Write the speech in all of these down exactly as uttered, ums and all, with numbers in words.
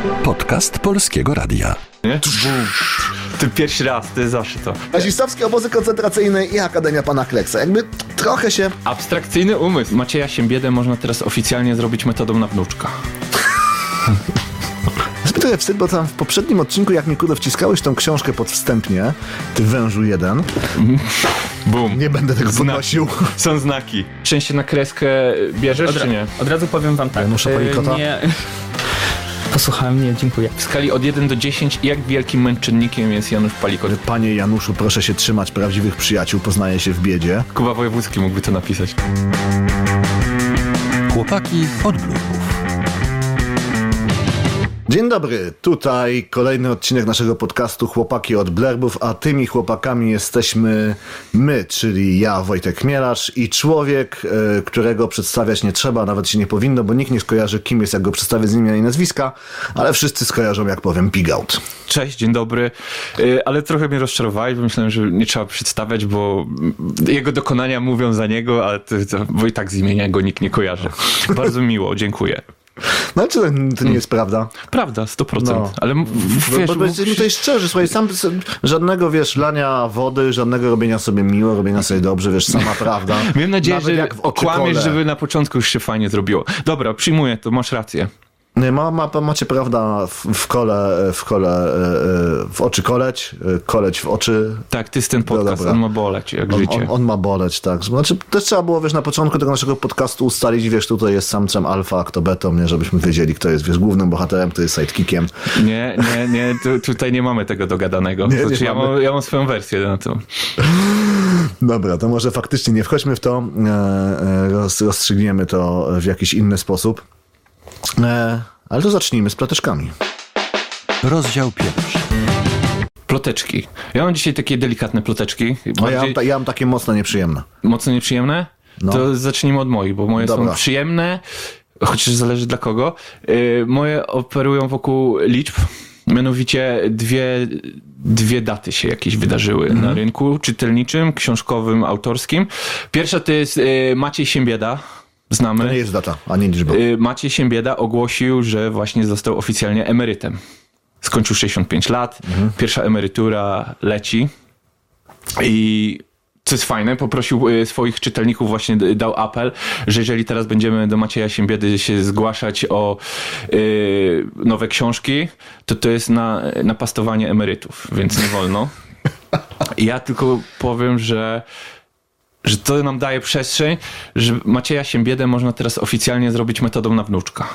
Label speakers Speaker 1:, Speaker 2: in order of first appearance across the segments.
Speaker 1: Podcast Polskiego Radia.
Speaker 2: Nie? Ty pierwszy raz, ty zawsze to.
Speaker 3: Nazistowskie obozy koncentracyjne i Akademia Pana Kleksa. Jakby trochę się...
Speaker 2: Abstrakcyjny umysł. Macieja Siembiedę można teraz oficjalnie zrobić metodą na wnuczka.
Speaker 3: Jest mi trochę wstyd, bo tam w poprzednim odcinku, jak mi kurde wciskałeś tą książkę podwstępnie, ty wężu jeden.
Speaker 2: Bum.
Speaker 3: Nie będę tego podnosił.
Speaker 2: Są znaki. Szczęście na kreskę bierzesz,
Speaker 4: Od,
Speaker 2: czy nie?
Speaker 4: Od razu powiem wam tak.
Speaker 3: Janusza Palikota?
Speaker 4: Nie. Posłuchałem, nie, dziękuję.
Speaker 2: W skali od jeden do dziesięciu, jak wielkim męczennikiem jest Janusz Palikot?
Speaker 3: Panie Januszu, proszę się trzymać prawdziwych przyjaciół, poznaje się w biedzie.
Speaker 2: Kuba Wojewódzki mógłby to napisać.
Speaker 1: Chłopaki od blurów.
Speaker 3: Dzień dobry, tutaj kolejny odcinek naszego podcastu Chłopaki od Blerbów, a tymi chłopakami jesteśmy my, czyli ja, Wojtek Chmielarz, i człowiek, y, którego przedstawiać nie trzeba, nawet się nie powinno, bo nikt nie skojarzy, kim jest, jak go przedstawię z imienia i nazwiska, ale wszyscy skojarzą, jak powiem, Pigout.
Speaker 2: Cześć, dzień dobry. Yy, ale trochę mnie rozczarowałeś, bo myślałem, że nie trzeba przedstawiać, bo jego dokonania mówią za niego, ale to, to, bo i tak z imienia go nikt nie kojarzy. Bardzo miło, dziękuję.
Speaker 3: No czy to, to nie jest prawda?
Speaker 2: Prawda, sto procent. No. Ale
Speaker 3: wiesz, bo, bo jesteśmy tutaj szczerzy, słuchaj, sam żadnego, wiesz, lania wody, żadnego robienia sobie miło, robienia sobie dobrze, wiesz, sama prawda.
Speaker 2: Miałem nadzieję, że okłamiesz, żeby na początku już się fajnie zrobiło. Dobra, przyjmuję to, masz rację.
Speaker 3: Nie, ma, ma, macie prawda w, w kole, w kole, w oczy koleć, koleć w oczy.
Speaker 2: Tak, ty z ten podcast, no on ma boleć, jak
Speaker 3: on,
Speaker 2: życie.
Speaker 3: On, on ma boleć, tak. Znaczy, też trzeba było, wiesz, na początku tego naszego podcastu ustalić, wiesz, tutaj jest samcem alfa, a kto betą, nie, żebyśmy wiedzieli, kto jest, wiesz, głównym bohaterem, kto jest sidekickiem.
Speaker 2: Nie, nie, nie, tu, tutaj nie mamy tego dogadanego. Nie, znaczy, nie ja, mam, ja mam swoją wersję na to.
Speaker 3: Dobra, to może faktycznie nie wchodźmy w to, roz, rozstrzygniemy to w jakiś inny sposób. E, ale to zacznijmy z ploteczkami.
Speaker 1: Rozdział pierwszy.
Speaker 2: Ploteczki. Ja mam dzisiaj takie delikatne ploteczki.
Speaker 3: No ja, mam ta, ja mam takie mocno nieprzyjemne.
Speaker 2: Mocno nieprzyjemne? No. To zacznijmy od moich, bo moje Dobra. są przyjemne, chociaż zależy dla kogo. Yy, moje operują wokół liczb. Mianowicie dwie, dwie daty się jakieś wydarzyły mm. na rynku czytelniczym, książkowym, autorskim. Pierwsza to jest yy, Maciej Siembieda. Znamy.
Speaker 3: To nie jest data, a nie liczba.
Speaker 2: Maciej Siembieda ogłosił, że właśnie został oficjalnie emerytem. Skończył sześćdziesiąt pięć lat, mhm. pierwsza emerytura leci i co jest fajne, poprosił swoich czytelników, właśnie dał apel, że jeżeli teraz będziemy do Macieja Siembiedy się zgłaszać o yy, nowe książki, to to jest na, na pastowanie emerytów, więc nie wolno. Ja tylko powiem, że że to nam daje przestrzeń, że Macieja Siembiedę można teraz oficjalnie zrobić metodą na wnuczka.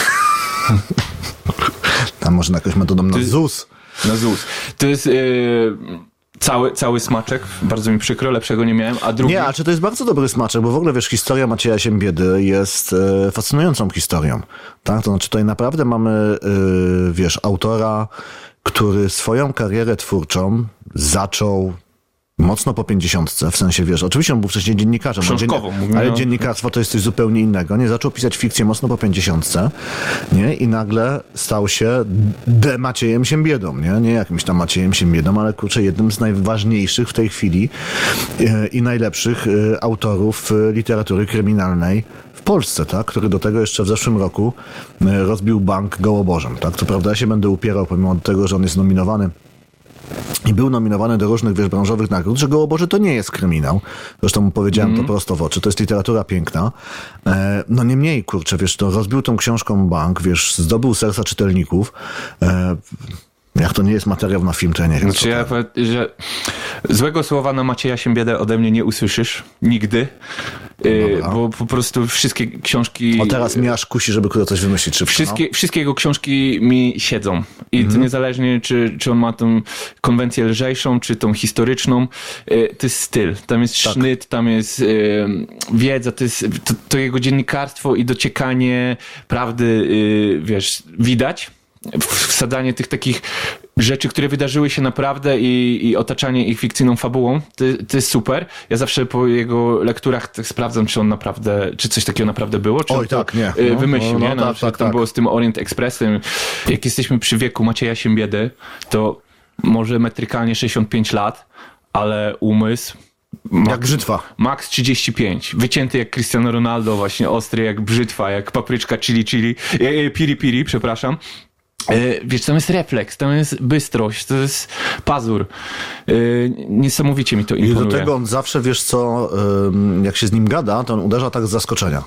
Speaker 3: A może jakąś metodą na Z U S?
Speaker 2: Na Z U S. To jest yy, cały, cały smaczek. Bardzo mi przykro, lepszego nie miałem. A drugi...
Speaker 3: Nie, a czy to jest bardzo dobry smaczek, bo w ogóle, wiesz, historia Macieja Siembiedy jest e, fascynującą historią. Tak? To znaczy tutaj naprawdę mamy, e, wiesz, autora, który swoją karierę twórczą zaczął mocno po pięćdziesiątce, w sensie, wiesz, oczywiście on był wcześniej dziennikarzem,
Speaker 2: książkową,
Speaker 3: dziennik- ale dziennikarstwo to jest coś zupełnie innego. Nie, zaczął pisać fikcję mocno po pięćdziesiątce, nie, i nagle stał się de Maciejem Siembiedą, nie, nie jakimś tam Maciejem Siembiedą, ale kurczę, jednym z najważniejszych w tej chwili e, i najlepszych e, autorów e, literatury kryminalnej w Polsce, tak, który do tego jeszcze w zeszłym roku e, rozbił bank Gołoborzem, tak, to prawda, ja się będę upierał, pomimo tego, że on jest nominowany i był nominowany do różnych, wiesz, branżowych nagród, że Gołoborzy to nie jest kryminał. Zresztą mu powiedziałem mm. to prosto w oczy. To jest literatura piękna. E, no niemniej, kurczę, wiesz, to rozbił tą książką bank, wiesz, zdobył serca czytelników. E, jak to nie jest materiał na film, to ja nie wiem.
Speaker 2: Znaczy ja powiem, że złego słowa na Macieja Siembiedę ode mnie nie usłyszysz. Nigdy. Yy, bo po prostu wszystkie książki...
Speaker 3: O, teraz mnie aż kusi, żeby kurde coś wymyślić szybko.
Speaker 2: Wszystkie,
Speaker 3: no. wszystkie
Speaker 2: jego książki mi siedzą. I mm. to niezależnie, czy, czy on ma tą konwencję lżejszą, czy tą historyczną. Yy, to jest styl. Tam jest tak. sznyt, tam jest yy, wiedza, to jest to, to jego dziennikarstwo i dociekanie prawdy, yy, wiesz, widać. Wsadzanie tych takich rzeczy, które wydarzyły się naprawdę i, i otaczanie ich fikcyjną fabułą, to, to jest super. Ja zawsze po jego lekturach tak sprawdzam, czy on naprawdę, czy coś takiego naprawdę było, czy
Speaker 3: Oj,
Speaker 2: on to
Speaker 3: tak, nie.
Speaker 2: No, wymyślił,
Speaker 3: no, no,
Speaker 2: nie? No,
Speaker 3: tak,
Speaker 2: na przykład
Speaker 3: tak,
Speaker 2: tam
Speaker 3: tak.
Speaker 2: było z tym Orient Expressem. Jak jesteśmy przy wieku Macieja Siembiedy, to może metrykalnie sześćdziesiąt pięć lat, ale umysł Max,
Speaker 3: jak brzytwa.
Speaker 2: Max trzydzieści pięć. Wycięty jak Cristiano Ronaldo, właśnie ostry jak brzytwa, jak papryczka chili chili, e, e, piri piri, przepraszam. Wiesz, tam jest refleks, tam jest bystrość, to jest pazur. Niesamowicie mi to imponuje.
Speaker 3: I do tego on zawsze, wiesz co, jak się z nim gada, to on uderza tak z zaskoczenia.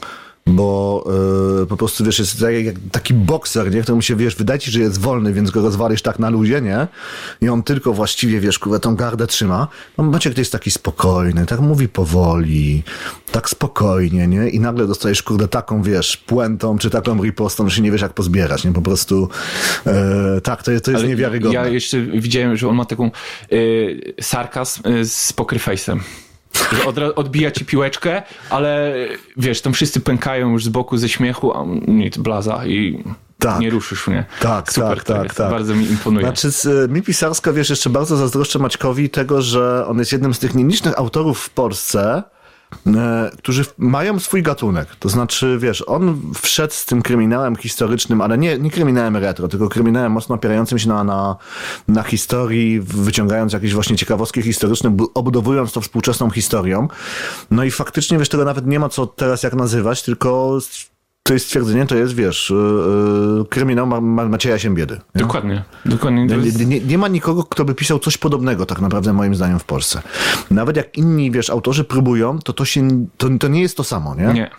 Speaker 3: Bo yy, po prostu, wiesz, jest jak, jak taki bokser, nie? Któremu się, wiesz, wydaje ci, że jest wolny, więc go rozwalisz tak na luzie, nie? I on tylko właściwie, wiesz, kurwa, tą gardę trzyma. No Maciek to jest taki spokojny, tak mówi powoli, tak spokojnie, nie? I nagle dostajesz, kurde, taką, wiesz, puentą, czy taką ripostą, że się nie wiesz, jak pozbierać, nie? Po prostu, yy, tak, to jest, to jest
Speaker 2: Ale
Speaker 3: niewiarygodne.
Speaker 2: Ja jeszcze widziałem, że on ma taką yy, sarkazm yy, z poker face'em. Że od, odbija ci piłeczkę, ale wiesz, tam wszyscy pękają już z boku ze śmiechu, a nie, to blaza i tak. Nie ruszysz mnie.
Speaker 3: Tak,
Speaker 2: super,
Speaker 3: tak, tak, tak.
Speaker 2: Bardzo mi imponuje.
Speaker 3: Znaczy, z, mi pisarsko, wiesz, jeszcze bardzo zazdroszczę Maćkowi tego, że on jest jednym z tych nielicznych autorów w Polsce, e, którzy mają swój gatunek. To znaczy, wiesz, on wszedł z tym kryminałem historycznym, ale nie, nie kryminałem retro, tylko kryminałem mocno opierającym się na, na, na historii, wyciągając jakieś właśnie ciekawostki historyczne, obudowując to współczesną historią. No i faktycznie, wiesz, tego nawet nie ma co teraz jak nazywać, tylko to jest stwierdzenie, to jest, wiesz, yy, kryminał Ma- Ma- Macieja Siembiedy. Nie?
Speaker 2: Dokładnie, dokładnie.
Speaker 3: Nie,
Speaker 2: jest...
Speaker 3: nie, nie ma nikogo, kto by pisał coś podobnego, tak naprawdę, moim zdaniem, w Polsce. Nawet jak inni, wiesz, autorzy próbują, to to się, to, to nie jest to samo, nie?
Speaker 2: Nie.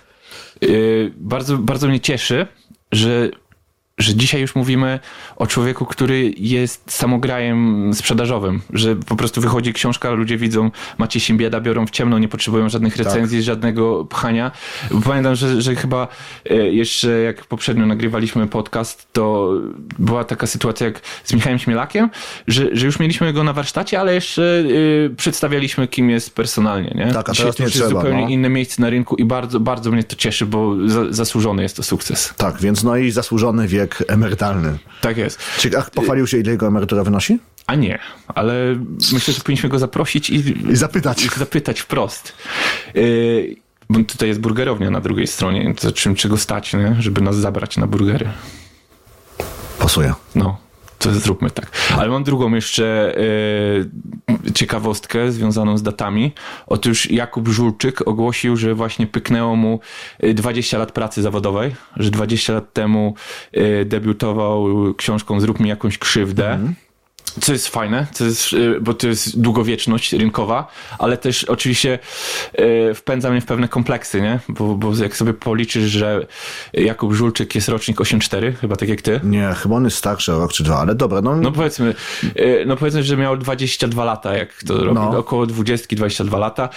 Speaker 2: Yy, bardzo, bardzo mnie cieszy, że że dzisiaj już mówimy o człowieku, który jest samograjem sprzedażowym, że po prostu wychodzi książka, ludzie widzą Maciej Siembieda, biorą w ciemno, nie potrzebują żadnych recenzji, tak. żadnego pchania. Pamiętam, że, że chyba jeszcze jak poprzednio nagrywaliśmy podcast, to była taka sytuacja jak z Michałem Śmielakiem, że, że już mieliśmy go na warsztacie, ale jeszcze y, przedstawialiśmy, kim jest personalnie. Nie?
Speaker 3: Tak, a
Speaker 2: dzisiaj
Speaker 3: teraz
Speaker 2: to
Speaker 3: nie
Speaker 2: już
Speaker 3: trzeba,
Speaker 2: jest zupełnie
Speaker 3: no.
Speaker 2: inne miejsce na rynku i bardzo, bardzo mnie to cieszy, bo za, zasłużony jest to sukces.
Speaker 3: Tak, więc no i zasłużony wiek emerytalny.
Speaker 2: Tak jest.
Speaker 3: Czy ach, pochwalił się, ile jego emerytura wynosi?
Speaker 2: A nie, ale myślę, że powinniśmy go zaprosić i,
Speaker 3: I zapytać.
Speaker 2: I zapytać wprost. Yy, bo tutaj jest burgerownia na drugiej stronie, to czym, czego stać, nie? Żeby nas zabrać na burgery.
Speaker 3: Pasuje.
Speaker 2: No, to zróbmy tak. Ale mam drugą jeszcze yy, ciekawostkę związaną z datami. Otóż Jakub Żulczyk ogłosił, że właśnie pyknęło mu dwadzieścia lat pracy zawodowej, że dwadzieścia lat temu yy, debiutował książką Zrób mi jakąś krzywdę. Mhm. Co jest fajne, to jest, bo to jest długowieczność rynkowa, ale też oczywiście wpędza mnie w pewne kompleksy, nie? Bo, bo jak sobie policzysz, że Jakub Żulczyk jest rocznik osiemdziesiąty czwarty, chyba tak jak ty.
Speaker 3: Nie, chyba on jest starszy o rok czy dwa, ale dobra. No,
Speaker 2: no powiedzmy, no powiedzmy, że miał dwadzieścia dwa lata, jak to robi, no. Około dwadzieścia, dwadzieścia dwa lata.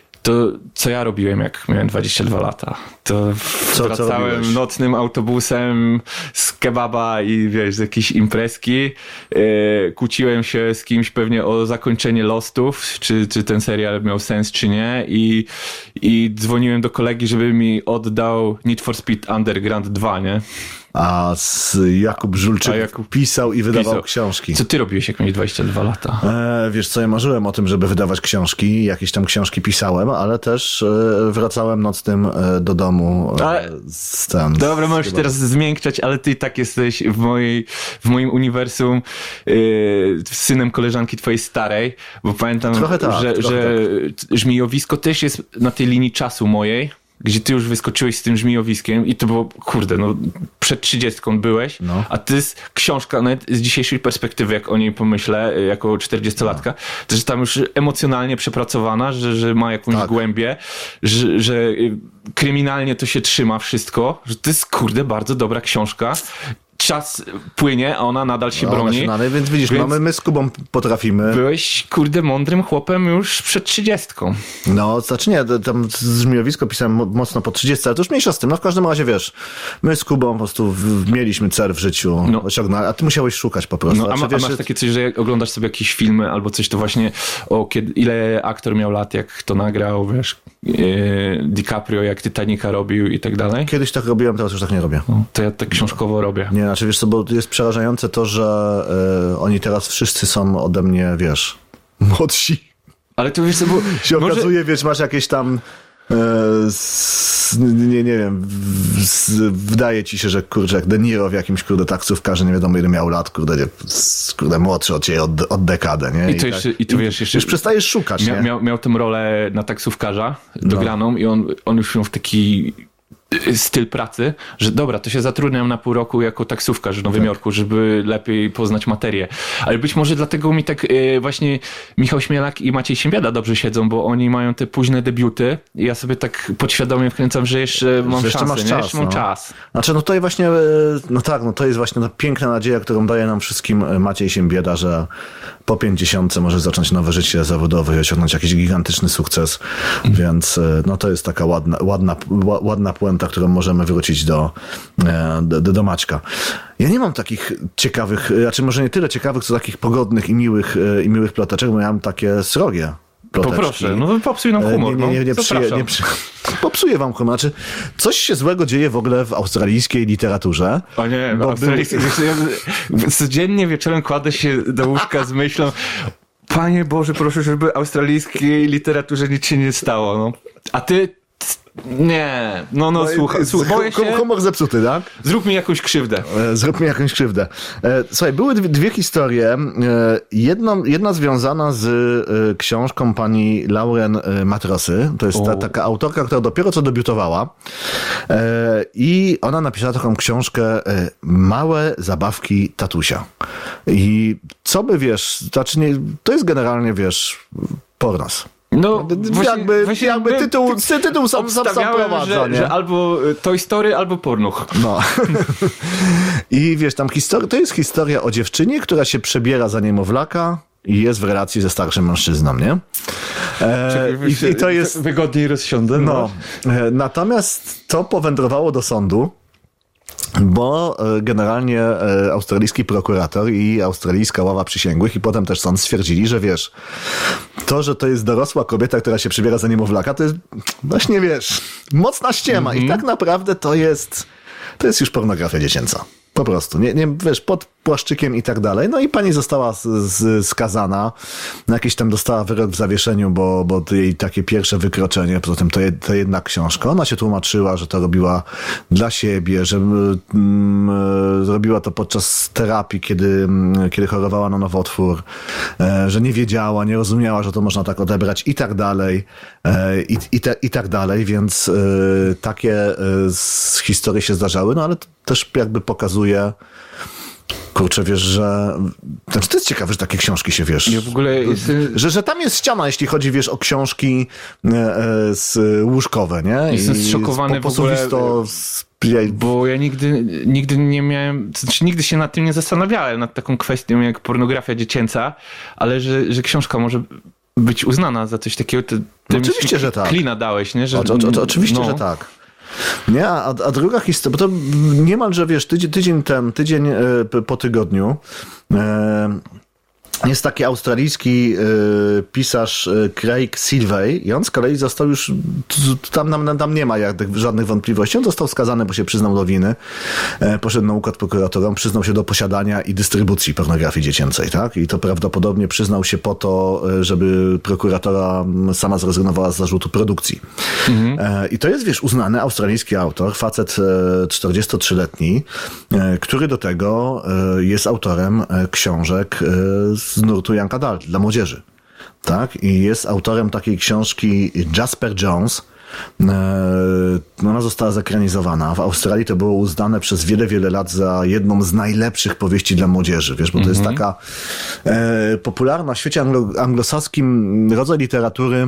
Speaker 2: To co ja robiłem, jak miałem dwadzieścia dwa lata? To co, wracałem co nocnym autobusem z kebaba i wiesz, z jakiejś imprezki. Yy, kłóciłem się z kimś pewnie o zakończenie Lostów, czy, czy ten serial miał sens, czy nie. I, i dzwoniłem do kolegi, żeby mi oddał Need for Speed Underground dwa, nie?
Speaker 3: A z Jakub Żulczyk Jakub pisał i wydawał pisał. książki.
Speaker 2: Co ty robiłeś, jak miałeś dwadzieścia dwa lata?
Speaker 3: E, wiesz co, ja marzyłem o tym, żeby wydawać książki. Jakieś tam książki pisałem, ale też e, wracałem nocnym e, do domu e, ale... z ten...
Speaker 2: Dobra, możesz chyba... teraz zmiękczać, ale ty i tak jesteś w, mojej, w moim uniwersum e, synem koleżanki twojej starej, bo pamiętam,
Speaker 3: trochę tak,
Speaker 2: że,
Speaker 3: trochę
Speaker 2: że
Speaker 3: tak.
Speaker 2: Żmijowisko też jest na tej linii czasu mojej, gdzie ty już wyskoczyłeś z tym żmijowiskiem i to było, kurde, no przed trzydziestką byłeś, no. A to jest książka, nawet z dzisiejszej perspektywy, jak o niej pomyślę, jako czterdziestolatka, no. To jest tam już emocjonalnie przepracowana, że, że ma jakąś tak. głębię, że, że kryminalnie to się trzyma wszystko, że to jest, kurde, bardzo dobra książka. Czas płynie, a ona nadal się no, broni.
Speaker 3: Ona się więc widzisz, więc mamy, my z Kubą potrafimy.
Speaker 2: Byłeś, kurde, mądrym chłopem już przed trzydziestką.
Speaker 3: No, znaczy nie, tam z żmijowisko pisałem mocno po trzydziestce, ale to już mniejsza z tym. No w każdym razie, wiesz, my z Kubą po prostu w, mieliśmy cel w życiu, no. osiągnąć, a ty musiałeś szukać po prostu.
Speaker 2: No, a, ma,
Speaker 3: wiesz,
Speaker 2: a masz takie coś, że jak oglądasz sobie jakieś filmy albo coś, to właśnie o kiedy, ile aktor miał lat, jak to nagrał, wiesz, yy, DiCaprio, jak Titanica robił i tak dalej?
Speaker 3: Kiedyś tak robiłem, teraz już tak nie robię.
Speaker 2: No, to ja tak książkowo robię.
Speaker 3: Nie, znaczy wiesz co, bo jest przerażające to, że y, oni teraz wszyscy są ode mnie, wiesz, młodsi.
Speaker 2: Ale to wiesz co, bo...
Speaker 3: się
Speaker 2: może...
Speaker 3: okazuje, wiesz, masz jakieś tam y, s, nie, nie wiem, w, s, wydaje ci się, że kurczę, jak De Niro w jakimś kurde taksówkarze, nie wiadomo ile miał lat, kurde, nie, kurde młodszy od ciebie od, od dekadę, nie?
Speaker 2: I, to
Speaker 3: I,
Speaker 2: jeszcze,
Speaker 3: tak,
Speaker 2: i tu wiesz, jeszcze...
Speaker 3: Już przestajesz szukać,
Speaker 2: mia,
Speaker 3: nie?
Speaker 2: Miał, miał tę rolę na taksówkarza dograną no. I on, on już ją w taki styl pracy, że dobra, to się zatrudniam na pół roku jako taksówkarz w Nowym
Speaker 3: Tak.
Speaker 2: Jorku, żeby lepiej poznać materię. Ale być może dlatego mi tak e, właśnie Michał Śmielak i Maciej Siembiada dobrze siedzą, bo oni mają te późne debiuty i ja sobie tak podświadomie wkręcam, że jeszcze mam
Speaker 3: Że jeszcze
Speaker 2: szansę,
Speaker 3: masz
Speaker 2: nie?
Speaker 3: czas,
Speaker 2: Jeszcze mam
Speaker 3: no.
Speaker 2: czas.
Speaker 3: Znaczy, no tutaj właśnie, e, no tak, no to jest właśnie ta piękna nadzieja, którą daje nam wszystkim e, Maciej Siembieda, że po pięćdziesiątce może zacząć nowe życie zawodowe i osiągnąć jakiś gigantyczny sukces, więc e, no to jest taka ładna, ładna, ła- ładna puenta, którą możemy wrócić do, e, do, do Maćka. Ja nie mam takich ciekawych, e, znaczy może nie tyle ciekawych, co takich pogodnych i miłych, e, i miłych ploteczek, bo ja mam takie srogie ploteczki.
Speaker 2: Poproszę, no popsuj nam
Speaker 3: E,
Speaker 2: humor.
Speaker 3: Nie, nie, nie, nie,
Speaker 2: no.
Speaker 3: przyje, nie przy... Popsuję wam humor. Znaczy, coś się złego dzieje w ogóle w australijskiej literaturze.
Speaker 2: O nie,
Speaker 3: Bo
Speaker 2: australijski. Był... Codziennie wieczorem kładę się do łóżka z myślą, Panie Boże, proszę, żeby australijskiej literaturze nic się nie stało. No. A ty... Nie, no no, słuchaj, słuchaj, boję się...
Speaker 3: Humor zepsuty, tak?
Speaker 2: Zrób mi jakąś krzywdę.
Speaker 3: E, Zrób mi jakąś krzywdę. E, Słuchaj, były dwie, dwie historie. E, Jedną, jedna związana z e, książką pani Lauren e, Matrosy. To jest ta,
Speaker 2: O.
Speaker 3: taka autorka, która dopiero co debiutowała. E, I ona napisała taką książkę e, Małe zabawki tatusia. I co by wiesz, znaczy nie, to jest generalnie, wiesz, pornos.
Speaker 2: No,
Speaker 3: jakby, jakby tytuł, tytuł sam, sam, sam
Speaker 2: obstawiałem,
Speaker 3: prowadza,
Speaker 2: że,
Speaker 3: nie?
Speaker 2: że albo Toy Story, albo pornuch.
Speaker 3: No. I wiesz, tam historia, to jest historia o dziewczynie, która się przebiera za niemowlaka i jest w relacji ze starszym mężczyzną, nie? E, i, I to jest...
Speaker 2: Wygodniej rozsiądę.
Speaker 3: No. E, natomiast to powędrowało do sądu, bo e, generalnie e, australijski prokurator i australijska ława przysięgłych i potem też sąd stwierdzili, że wiesz, to, że to jest dorosła kobieta, która się przybiera za niemowlaka, to jest właśnie, wiesz, mocna ściema i tak naprawdę to jest, to jest już pornografia dziecięca. Po prostu, nie, nie, wiesz, pod płaszczykiem i tak dalej. No i pani została z, z, skazana. Jakieś tam dostała wyrok w zawieszeniu, bo, bo to jej takie pierwsze wykroczenie, poza tym to, je, to jedna książka. Ona się tłumaczyła, że to robiła dla siebie, że mm, zrobiła to podczas terapii, kiedy, kiedy chorowała na nowotwór, e, że nie wiedziała, nie rozumiała, że to można tak odebrać i tak dalej. E, i, i, te, I tak dalej, więc e, takie e, z historii się zdarzały, no ale to też jakby pokazuje, kurczę, wiesz, że... Znaczy, to jest ciekawe, że takie książki się, wiesz...
Speaker 2: Ja w ogóle jestem...
Speaker 3: Że, że tam jest ściana, jeśli chodzi, wiesz, o książki e, e, z, łóżkowe, nie?
Speaker 2: Jestem
Speaker 3: I
Speaker 2: zszokowany
Speaker 3: po,
Speaker 2: w ogóle,
Speaker 3: posuwisto z,
Speaker 2: bo ja nigdy, nigdy nie miałem, znaczy nigdy się nad tym nie zastanawiałem, nad taką kwestią jak pornografia dziecięca, ale że, że książka może być uznana za coś takiego, ty, ty
Speaker 3: No
Speaker 2: mi
Speaker 3: oczywiście, że tak.
Speaker 2: klina dałeś, nie? Że,
Speaker 3: O, o, o, oczywiście,
Speaker 2: no.
Speaker 3: że tak. Nie, a, a druga historia, bo to niemalże, wiesz, tydzień, tydzień ten, tydzień e, po tygodniu e, jest taki australijski e, pisarz e, Craig Silvey i on z kolei został już, tam, tam, tam nie ma jak, żadnych wątpliwości, on został skazany, bo się przyznał do winy, e, poszedł na układ prokuratorem, przyznał się do posiadania i dystrybucji pornografii dziecięcej, tak? I to prawdopodobnie przyznał się po to, żeby prokuratora sama zrezygnowała z zarzutu produkcji. Mhm. E, I to jest, wiesz, uznany australijski autor, facet e, czterdziestotrzyletni, e, który do tego e, jest autorem e, książek e, z nurtu Young Adult dla młodzieży. Tak? I jest autorem takiej książki Jasper Jones. Ona została zekranizowana. W Australii to było uznane przez wiele, wiele lat za jedną z najlepszych powieści dla młodzieży. Wiesz, bo to mm-hmm. jest taka e, popularna w świecie anglo- anglosaskim rodzaj literatury.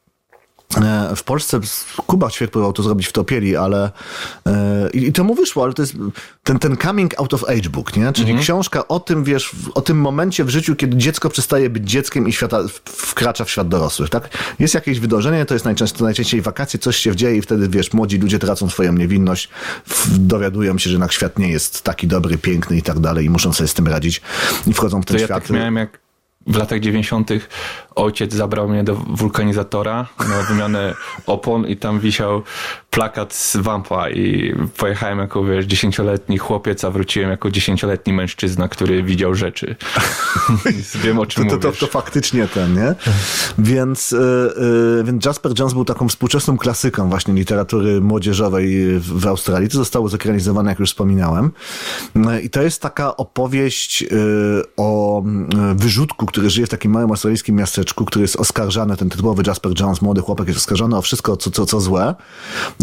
Speaker 3: W Polsce Kuba Ćwiek próbował to zrobić w Topieli, ale e, i to mu wyszło, ale to jest ten, ten coming out of age book, nie? Czyli mm-hmm. książka o tym, wiesz, o tym momencie w życiu, kiedy dziecko przestaje być dzieckiem i świata, wkracza w świat dorosłych, tak? Jest jakieś wydarzenie, to jest najczęściej, to najczęściej wakacje, coś się dzieje i wtedy, wiesz, młodzi ludzie tracą swoją niewinność, w, dowiadują się, że jednak świat nie jest taki dobry, piękny i tak dalej i muszą sobie z tym radzić i wchodzą w ten
Speaker 2: to
Speaker 3: świat.
Speaker 2: Ja tak miałem jak w latach dziewięćdziesiątych ojciec zabrał mnie do wulkanizatora na wymianę opon i tam wisiał plakat z Wampa i pojechałem jako, wiesz, dziesięcioletni chłopiec, a wróciłem jako dziesięcioletni mężczyzna, który widział rzeczy. Wiem, o czym
Speaker 3: to, to,
Speaker 2: mówisz.
Speaker 3: to, to faktycznie ten, nie? Więc, yy, yy, więc Jasper Jones był taką współczesną klasyką właśnie literatury młodzieżowej w, w Australii. To zostało zekranizowane, jak już wspominałem. Yy, I to jest taka opowieść yy, o yy, wyrzutku, który żyje w takim małym australijskim miasteczku, który jest oskarżany, ten tytułowy Jasper Jones, młody chłopak, jest oskarżony o wszystko, co, co, co złe.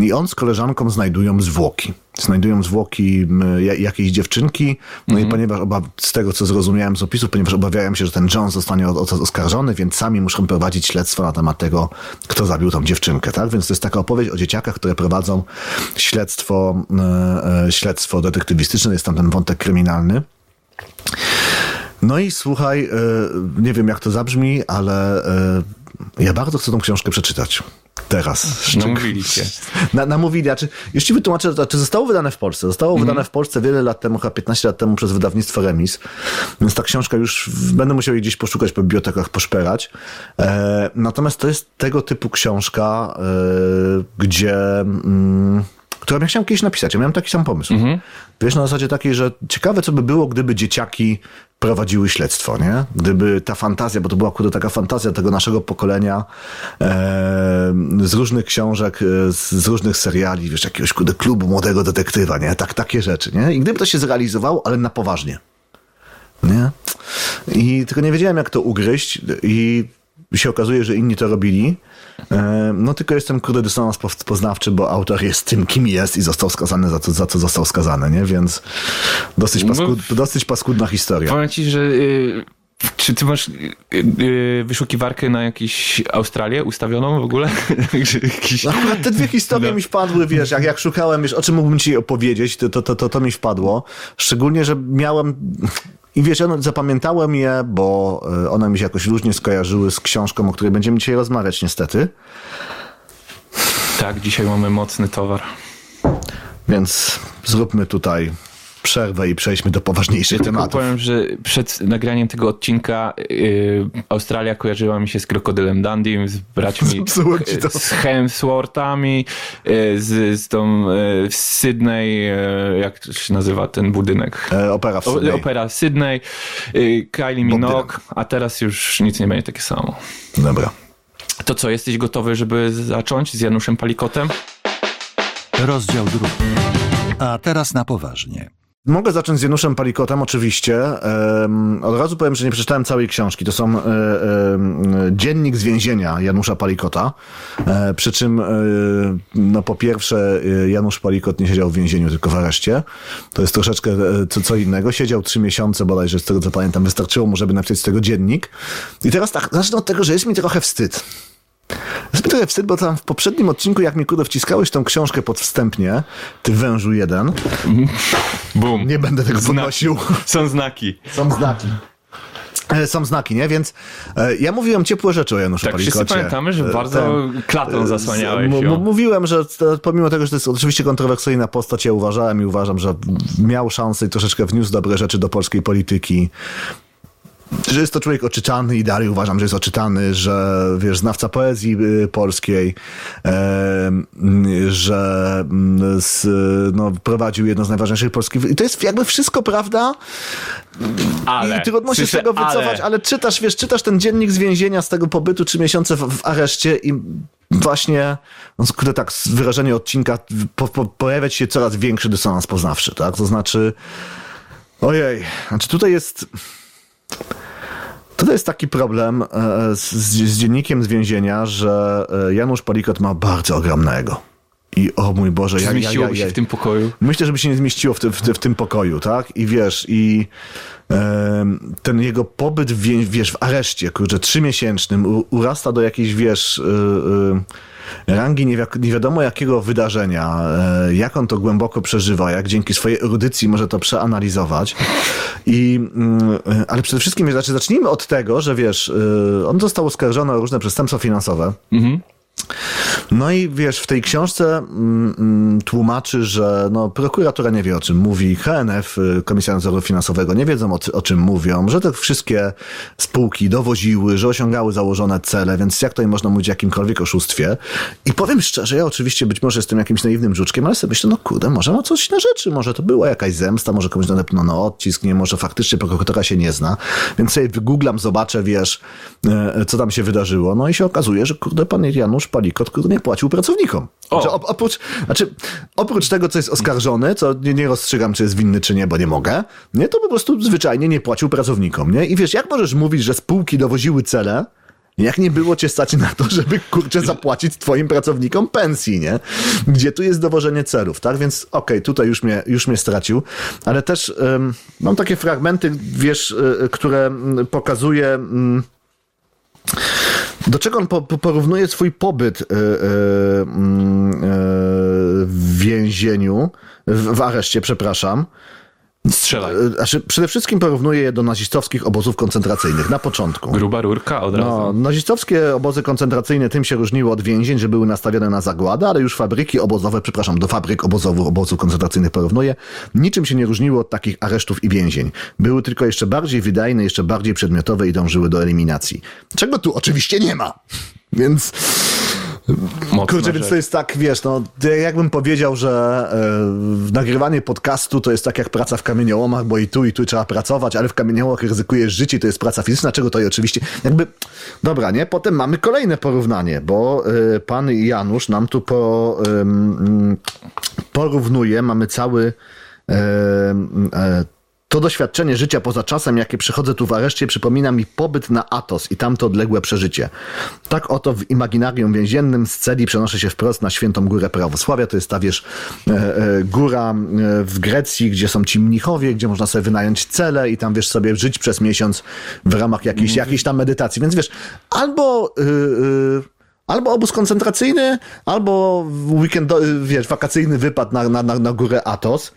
Speaker 3: I on z koleżanką znajdują zwłoki. Znajdują zwłoki jakiejś dziewczynki, no mhm. i ponieważ oba, z tego co zrozumiałem z opisów, ponieważ obawiają się, że ten John zostanie oskarżony, więc sami muszą prowadzić śledztwo na temat tego, kto zabił tą dziewczynkę, tak? Więc to jest taka opowieść o dzieciakach, które prowadzą śledztwo, e, śledztwo detektywistyczne, jest tam ten wątek kryminalny. No i słuchaj, e, nie wiem jak to zabrzmi, ale e, ja bardzo chcę tą książkę przeczytać. Teraz.
Speaker 2: Namówili się.
Speaker 3: Na, namówili. Znaczy, już ci wytłumaczę, czy zostało wydane w Polsce. Zostało mm. wydane w Polsce wiele lat temu, chyba piętnaście lat temu przez wydawnictwo Remis. Więc ta książka już, będę musiał jej gdzieś poszukać po bibliotekach, poszperać. E, natomiast to jest tego typu książka, e, gdzie... Mm, którą ja chciałem kiedyś napisać. Ja miałem taki sam pomysł. Mm-hmm. Wiesz, na zasadzie takiej, że ciekawe, co by było, gdyby dzieciaki prowadziły śledztwo, nie? Gdyby ta fantazja, bo to była kurde taka fantazja tego naszego pokolenia e, z różnych książek, z, z różnych seriali, wiesz, jakiegoś kurde klubu młodego detektywa, nie? Tak, takie rzeczy, nie? I gdyby to się zrealizowało, ale na poważnie. Nie? I tylko nie wiedziałem, jak to ugryźć i się okazuje, że inni to robili. No tylko jestem kurde dysonans poznawczy, bo autor jest tym, kim jest i został skazany za to, za co został skazany, nie? Więc dosyć, paskud, no, dosyć paskudna historia.
Speaker 2: Powiem ci, że yy, czy ty masz yy, wyszukiwarkę na jakąś Australię ustawioną w ogóle? Jakiś...
Speaker 3: Akurat te dwie historie no. mi wpadły, wiesz, jak, jak szukałem, wiesz, o czym mógłbym ci opowiedzieć, to, to, to, to, to mi wpadło. Szczególnie, że miałem... I wiesz, ja zapamiętałem je, bo one mi się jakoś różnie skojarzyły z książką, o której będziemy dzisiaj rozmawiać niestety.
Speaker 2: Tak, dzisiaj mamy mocny towar.
Speaker 3: Więc zróbmy tutaj przerwę i przejdźmy do poważniejszych
Speaker 2: ja
Speaker 3: tematów.
Speaker 2: Tylko powiem, że przed nagraniem tego odcinka yy, Australia kojarzyła mi się z krokodylem Dundee, z braćmi, z Hemsworthami, yy, z, z tą yy, w Sydney, yy, jak to się nazywa ten budynek?
Speaker 3: E, opera w Sydney.
Speaker 2: O, opera Sydney, yy, Kylie Minogue, a teraz już nic nie będzie takie samo.
Speaker 3: Dobra.
Speaker 2: To co, jesteś gotowy, żeby zacząć z Januszem Palikotem?
Speaker 1: Rozdział drugi. A teraz na poważnie.
Speaker 3: Mogę zacząć z Januszem Palikotem, oczywiście. Um, od razu powiem, że nie przeczytałem całej książki. To są um, um, dziennik z więzienia Janusza Palikota. E, przy czym, e, no po pierwsze, Janusz Palikot nie siedział w więzieniu, tylko w areszcie. To jest troszeczkę co, co innego. Siedział trzy miesiące bodajże, z tego co pamiętam, wystarczyło mu, żeby napisać z tego dziennik. I teraz tak, zacznę od tego, że jest mi trochę wstyd. Jest mi trochę wstyd, bo tam w poprzednim odcinku, jak mi kurde wciskałeś tą książkę podwstępnie, ty wężu jeden.
Speaker 2: Bum.
Speaker 3: Nie będę tego podnosił.
Speaker 2: Są znaki.
Speaker 3: Są znaki. Są znaki, nie? Więc e, ja mówiłem ciepłe rzeczy o Januszu
Speaker 2: tak,
Speaker 3: Palikocie.
Speaker 2: Tak, wszyscy pamiętamy, że bardzo Ten, klatą zasłaniałeś ją.
Speaker 3: M- mówiłem, że pomimo tego, że to jest oczywiście kontrowersyjna postać, ja uważałem i uważam, że miał szansę i troszeczkę wniósł dobre rzeczy do polskiej polityki. Że jest to człowiek oczytany i dalej uważam, że jest oczytany, że wiesz, znawca poezji polskiej, e, że z, no, prowadził jedno z najważniejszych polskich... I to jest jakby wszystko prawda
Speaker 2: ale,
Speaker 3: i trudno się z tego wycofać, ale. ale czytasz, wiesz, czytasz ten dziennik z więzienia z tego pobytu trzy miesiące w, w areszcie i właśnie, no, kurde, tak, z wyrażenia odcinka po, po, pojawia się coraz większy dysonans poznawczy, tak? To znaczy, ojej, znaczy tutaj jest... To jest taki problem z, z dziennikiem z więzienia, że Janusz Palikot ma bardzo ogromne ego. I o mój Boże,
Speaker 2: Czy
Speaker 3: ja,
Speaker 2: zmieściło
Speaker 3: ja, ja, ja,
Speaker 2: się w tym pokoju?
Speaker 3: Myślę, żeby się nie zmieściło w, ty, w, ty, w tym pokoju, tak? I wiesz, i e, ten jego pobyt w, wiesz, w areszcie, kurczę, trzymiesięcznym u, urasta do jakiejś, wiesz... E, e, rangi nie, wi- nie wiadomo jakiego wydarzenia, e, jak on to głęboko przeżywa, jak dzięki swojej erudycji może to przeanalizować. I, e, ale przede wszystkim, wiesz, znaczy, zacznijmy od tego, że wiesz, e, on został oskarżony o różne przestępstwa finansowe. Mhm. No i wiesz, w tej książce mm, mm, tłumaczy, że no, prokuratura nie wie, o czym mówi, K N F, Komisja Nadzoru Finansowego, nie wiedzą, o, o czym mówią, że te wszystkie spółki dowoziły, że osiągały założone cele, więc jak tutaj można mówić o jakimkolwiek oszustwie? I powiem szczerze, ja oczywiście być może jestem jakimś naiwnym żuczkiem, ale sobie myślę, no kurde, może ma coś na rzeczy, może to była jakaś zemsta, może komuś nadepnął odcisk, nie, może faktycznie prokuratura się nie zna, więc sobie wygooglam, zobaczę, wiesz, co tam się wydarzyło, no i się okazuje, że kurde, pan Janusz Palikot, który nie płacił pracownikom. Znaczy, op- oprócz, znaczy, oprócz tego, co jest oskarżony, co nie, nie rozstrzygam, czy jest winny, czy nie, bo nie mogę, nie, to po prostu zwyczajnie nie płacił pracownikom, nie? I wiesz, jak możesz mówić, że spółki dowoziły cele, Jak nie było cię stać na to, żeby, kurczę, zapłacić twoim pracownikom pensji, nie? Gdzie tu jest dowożenie celów, tak? Więc okej, okay, tutaj już mnie, już mnie stracił, ale też um, mam takie fragmenty, wiesz, y, które pokazuje... Y, do czego on po, po, porównuje swój pobyt y, y, y, w więzieniu, w, w areszcie, przepraszam.
Speaker 2: Strzelaj.
Speaker 3: Znaczy, przede wszystkim porównuje je do nazistowskich obozów koncentracyjnych na początku.
Speaker 2: Gruba rurka od razu.
Speaker 3: No, nazistowskie obozy koncentracyjne tym się różniły od więzień, że były nastawione na zagładę, ale już fabryki obozowe, przepraszam, do fabryk obozowych, obozów koncentracyjnych porównuje, niczym się nie różniły od takich aresztów i więzień. Były tylko jeszcze bardziej wydajne, jeszcze bardziej przedmiotowe i dążyły do eliminacji. Czego tu oczywiście nie ma. Więc...
Speaker 2: Mocna
Speaker 3: Kurczę,
Speaker 2: rzecz.
Speaker 3: więc to jest tak, wiesz, no, jakbym powiedział, że e, nagrywanie podcastu to jest tak jak praca w kamieniołomach, bo i tu, i tu trzeba pracować, ale w kamieniołomach ryzykujesz życie, to jest praca fizyczna, czego to i oczywiście, jakby, dobra, nie? Potem mamy kolejne porównanie, bo e, pan Janusz nam tu po, e, porównuje, mamy cały e, e, to doświadczenie życia poza czasem, jakie przychodzę tu w areszcie, przypomina mi pobyt na Atos i tamto odległe przeżycie. Tak oto w imaginarium więziennym z celi przenoszę się wprost na Świętą Górę Prawosławia. To jest ta, wiesz, e, e, góra w Grecji, gdzie są ci mnichowie, gdzie można sobie wynająć celę i tam, wiesz, sobie żyć przez miesiąc w ramach jakiejś, jakiejś tam medytacji. Więc, wiesz, albo... Yy, yy, Albo obóz koncentracyjny, albo weekendowy, wiesz, wakacyjny wypad na, na, na górę Atos,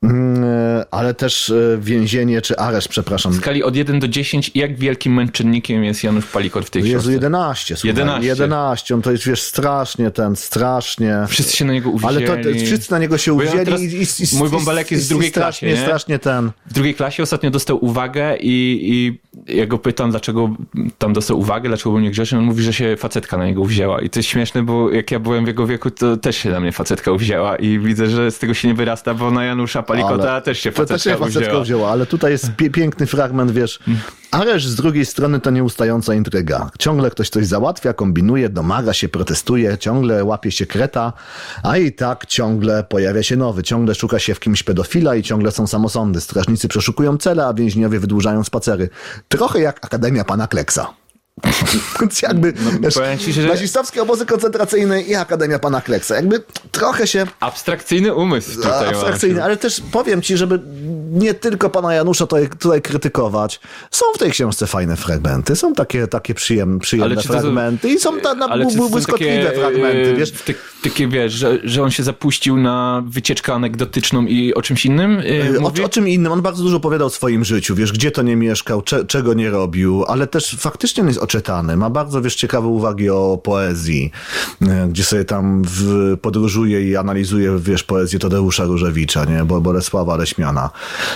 Speaker 3: ale też więzienie czy areszt, przepraszam.
Speaker 2: W skali od jeden do dziesięciu, jak wielkim męczennikiem jest Janusz Palikot w tej książce?
Speaker 3: Jezu, jedenaście. Słuchaj.
Speaker 2: jedenaście.
Speaker 3: jedenaście. On to jest, wiesz, strasznie ten, strasznie.
Speaker 2: Wszyscy się na niego uwzięli.
Speaker 3: Ale to, to wszyscy na niego się
Speaker 2: Bo ja
Speaker 3: uwzięli.
Speaker 2: teraz,
Speaker 3: i, i, i,
Speaker 2: mój bąbelek jest w drugiej
Speaker 3: strasznie,
Speaker 2: klasie, nie?
Speaker 3: Strasznie ten.
Speaker 2: W drugiej klasie ostatnio dostał uwagę i, i ja go pytam, dlaczego tam dostał uwagę, dlaczego był niegrzeczny. On mówi, że się facetka na niego wzięła. I to jest śmieszne, bo jak ja byłem w jego wieku, to też się na mnie facetka wzięła i widzę, że z tego się nie wyrasta, bo na Janusza Palikota ale też się facetka,
Speaker 3: też się facetka
Speaker 2: wzięła.
Speaker 3: wzięła. Ale tutaj jest pie- piękny fragment, wiesz. Areszt z drugiej strony to nieustająca intryga. Ciągle ktoś coś załatwia, kombinuje, domaga się, protestuje, ciągle łapie się kreta, a i tak ciągle pojawia się nowy. Ciągle szuka się w kimś pedofila i ciągle są samosądy. Strażnicy przeszukują cele, a więźniowie wydłużają spacery. Trochę jak Akademia Pana Kleksa. Więc jakby
Speaker 2: No,
Speaker 3: wiesz,
Speaker 2: powiem ci, że...
Speaker 3: nazistowskie obozy koncentracyjne i Akademia Pana Kleksa. Jakby trochę się...
Speaker 2: Abstrakcyjny umysł tutaj.
Speaker 3: Abstrakcyjny, ale też powiem ci, żeby nie tylko pana Janusza tutaj, tutaj krytykować. Są w tej książce fajne fragmenty, są takie, takie przyjemne, przyjemne fragmenty są, i są ta, na,
Speaker 2: ale
Speaker 3: bu, błyskotliwe takie, fragmenty. Wiesz?
Speaker 2: Te, takie wiesz, że, że on się zapuścił na wycieczkę anegdotyczną i o czymś innym yy,
Speaker 3: o, o czym innym. On bardzo dużo opowiadał o swoim życiu, wiesz, gdzie to nie mieszkał, cze, czego nie robił, ale też faktycznie on jest oczytany. Ma bardzo, wiesz, ciekawe uwagi o poezji, gdzie sobie tam w, podróżuje i analizuje, wiesz, poezję Tadeusza Różewicza, nie? Bo Bolesława Leśmiana.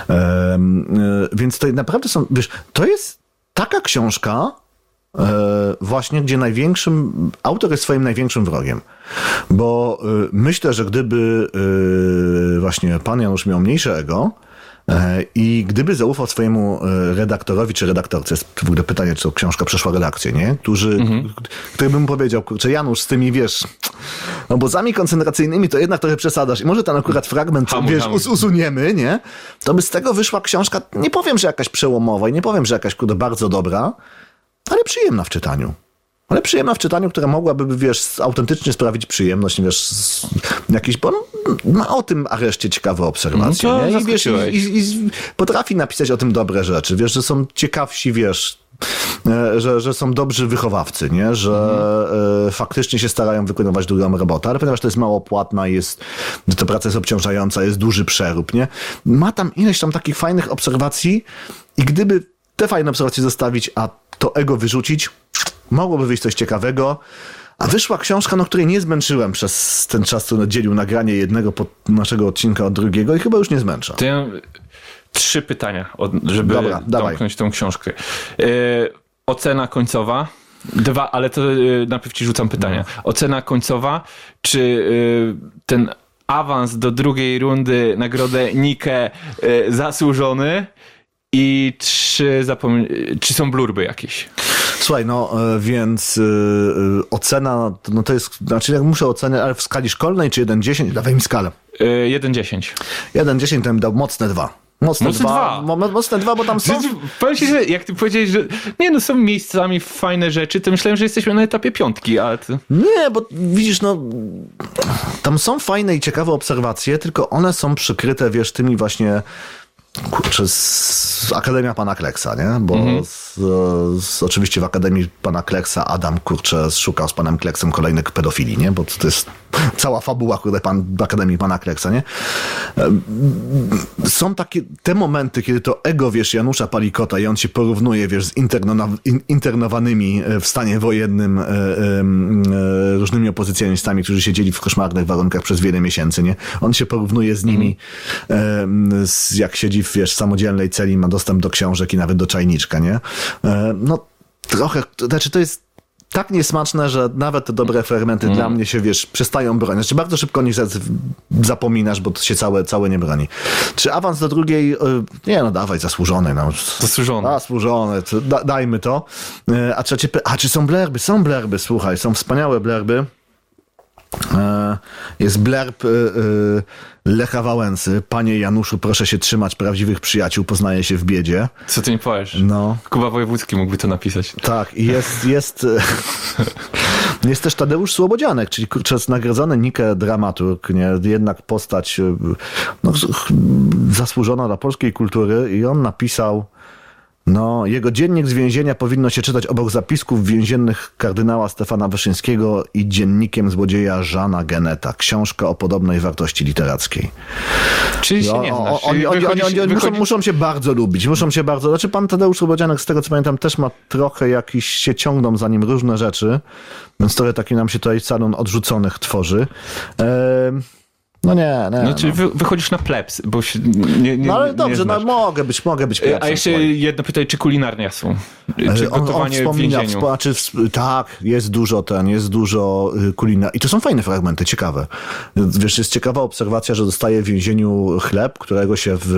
Speaker 3: Um, więc to naprawdę są, wiesz, to jest taka książka e, właśnie, gdzie największym, autor jest swoim największym wrogiem. Bo e, myślę, że gdyby e, właśnie pan Janusz miał mniejsze ego, i gdyby zaufał swojemu redaktorowi czy redaktorce, jest w ogóle pytanie, czy to książka przeszła redakcję, nie? Którzy, mhm. który by mu powiedział, kurczę, Janusz, z tymi, wiesz, obozami koncentracyjnymi to jednak trochę przesadzasz i może ten akurat fragment, hamuj, wiesz, hamuj. usuniemy, nie? To by z tego wyszła książka, nie powiem, że jakaś przełomowa i nie powiem, że jakaś, kurde, bardzo dobra, ale przyjemna w czytaniu. Ale przyjemna w czytaniu, która mogłaby, wiesz, autentycznie sprawić przyjemność, wiesz, jakiś, bo ma o tym areszcie ciekawe obserwacje,
Speaker 2: no
Speaker 3: nie? I, wiesz, i, i, i potrafi napisać o tym dobre rzeczy, wiesz, że są ciekawsi, wiesz, że, że są dobrzy wychowawcy, nie? Że mhm. faktycznie się starają wykonywać drugą robotę, ale ponieważ to jest mało płatna, jest, ta praca jest obciążająca, jest duży przerób, nie? Ma tam ileś tam takich fajnych obserwacji i gdyby te fajne obserwacje zostawić, a to ego wyrzucić, mogłoby wyjść coś ciekawego, a wyszła książka, no której nie zmęczyłem przez ten czas, co dzielił nagranie jednego pod naszego odcinka od drugiego i chyba już nie zmęcza.
Speaker 2: To ja trzy pytania, żeby
Speaker 3: Dobra,
Speaker 2: domknąć tą książkę. Yy, ocena końcowa. Dwa, ale to yy, najpierw ci rzucam pytania. Ocena końcowa, czy yy, ten awans do drugiej rundy, nagrodę Nike yy, zasłużony i czy, zapom- czy są blurby jakieś?
Speaker 3: Słuchaj, no więc yy, ocena, no to jest, znaczy jak muszę oceniać, ale w skali szkolnej czy jeden dziesięć, dawaj mi skalę.
Speaker 2: jeden dziesięć.
Speaker 3: jeden dziesięć to bym dał mocne dwa. Mocne,
Speaker 2: Mocne
Speaker 3: dwa.
Speaker 2: dwa.
Speaker 3: Mo- Mocne dwa, bo tam są...
Speaker 2: Że- Powiem ci, że jak ty powiedziałeś, że nie no, są miejscami fajne rzeczy, to myślałem, że jesteśmy na etapie piątki, ale to...
Speaker 3: Nie, bo widzisz, no tam są fajne i ciekawe obserwacje, tylko one są przykryte, wiesz, tymi właśnie kurczę, z Akademia Pana Kleksa, nie? Bo
Speaker 2: Mhm.
Speaker 3: z, z, oczywiście w Akademii Pana Kleksa Adam, kurczę, szukał z Panem Kleksem kolejnych pedofilii, nie? Bo to jest cała fabuła, kurde, pan, w Akademii Pana Kleksa, nie? Są takie te momenty, kiedy to ego, wiesz, Janusza Palikota i on się porównuje, wiesz, z interno, in, internowanymi w stanie wojennym e, e, różnymi opozycjonistami, którzy siedzieli w koszmarnych warunkach przez wiele miesięcy, nie? On się porównuje z nimi, mm. e, z, jak siedzi w, wiesz, samodzielnej celi, ma dostęp do książek i nawet do czajniczka, nie? E, no, trochę, to znaczy to jest tak niesmaczne, że nawet te dobre fragmenty mm. dla mnie się, wiesz, przestają bronić. Znaczy bardzo szybko nie zapominasz, bo to się całe, całe nie broni. Czy awans do drugiej? Nie, no dawaj, zasłużony. No.
Speaker 2: Zasłużony.
Speaker 3: Zasłużony, da, dajmy to. A trzecie, a czy są blerby? Są blerby, słuchaj, są wspaniałe blerby. Jest blerb Lecha Wałęsy. Panie Januszu, proszę się trzymać prawdziwych przyjaciół, poznaje się w biedzie.
Speaker 2: Co ty nie powiesz?
Speaker 3: No.
Speaker 2: Kuba Wojewódzki mógłby to napisać.
Speaker 3: Tak, i jest, jest, jest też Tadeusz Słobodzianek, czyli kurczę, nagrodzony Nike dramaturg, nie? Jednak postać no, zasłużona dla polskiej kultury i on napisał, no, jego dziennik z więzienia powinno się czytać obok zapisków więziennych kardynała Stefana Wyszyńskiego i dziennikiem złodzieja Żana Geneta. Książka o podobnej wartości literackiej.
Speaker 2: Czyli się
Speaker 3: No,
Speaker 2: nie znasz.
Speaker 3: oni, oni, oni, oni, oni muszą, muszą się bardzo lubić, muszą się bardzo... Znaczy pan Tadeusz Słobodzianek, z tego co pamiętam, też ma trochę jakiś, się ciągną za nim różne rzeczy, więc trochę taki nam się tutaj salon odrzuconych tworzy. Eee... No nie, nie.
Speaker 2: No, czyli
Speaker 3: no.
Speaker 2: wy, wychodzisz na plebs, bo się nie, nie
Speaker 3: no ale
Speaker 2: nie
Speaker 3: dobrze, no
Speaker 2: znasz.
Speaker 3: mogę być, mogę być
Speaker 2: A
Speaker 3: klepsem,
Speaker 2: jeszcze
Speaker 3: słuchaj.
Speaker 2: jedno pytanie, czy kulinarnia są? Czy
Speaker 3: On, on
Speaker 2: gotowanie w
Speaker 3: wspomina,
Speaker 2: więzieniu?
Speaker 3: wspo- czy, w- tak, jest dużo ten, jest dużo kulina. I to są fajne fragmenty, ciekawe. Wiesz, jest ciekawa obserwacja, że dostaje w więzieniu chleb, którego się w,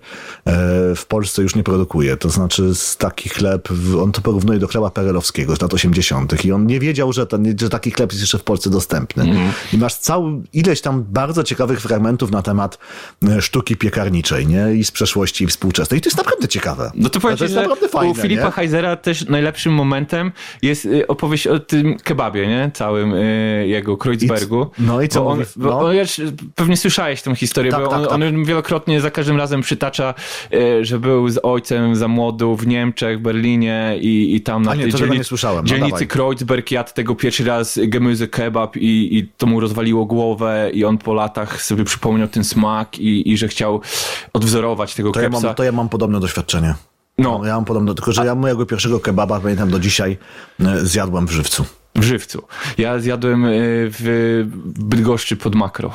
Speaker 3: e, w Polsce już nie produkuje. To znaczy taki chleb, on to porównuje do chleba perelowskiego z lat osiemdziesiątych. I on nie wiedział, że, ten, że taki chleb jest jeszcze w Polsce dostępny. Mm. I masz całą ileś tam bardzo ciekawych fragmentów na temat sztuki piekarniczej, nie? I z przeszłości i współczesnej. I to jest naprawdę ciekawe.
Speaker 2: No to powiem
Speaker 3: to
Speaker 2: ci,
Speaker 3: jest
Speaker 2: że
Speaker 3: naprawdę fajne,
Speaker 2: u Filipa
Speaker 3: nie?
Speaker 2: Heisera też najlepszym momentem jest y, opowieść o tym kebabie, nie? Całym y, jego Kreuzbergu.
Speaker 3: I c- no i co
Speaker 2: Bo on,
Speaker 3: mówi?
Speaker 2: bo
Speaker 3: No.
Speaker 2: on, już pewnie słyszałeś tę historię,
Speaker 3: Tak,
Speaker 2: bo
Speaker 3: tak,
Speaker 2: on,
Speaker 3: tak.
Speaker 2: on wielokrotnie za każdym razem przytacza, y, że był z ojcem za młodu w Niemczech, Berlinie i, i tam na
Speaker 3: A nie,
Speaker 2: tej
Speaker 3: to tego
Speaker 2: dzielnicy,
Speaker 3: nie słyszałem. No,
Speaker 2: dzielnicy
Speaker 3: dawaj.
Speaker 2: Kreuzberg jadł tego pierwszy raz Gemüse kebab i, i to mu rozwaliło głowę i on po latach sobie przypomniał ten smak i, i że chciał odwzorować tego
Speaker 3: To ja,
Speaker 2: kebsa.
Speaker 3: mam, to ja mam podobne doświadczenie.
Speaker 2: No.
Speaker 3: Ja mam podobne, tylko że ja mojego pierwszego kebaba, pamiętam do dzisiaj, e, zjadłem w Żywcu.
Speaker 2: W Żywcu. Ja zjadłem y, w Bydgoszczy pod Makro.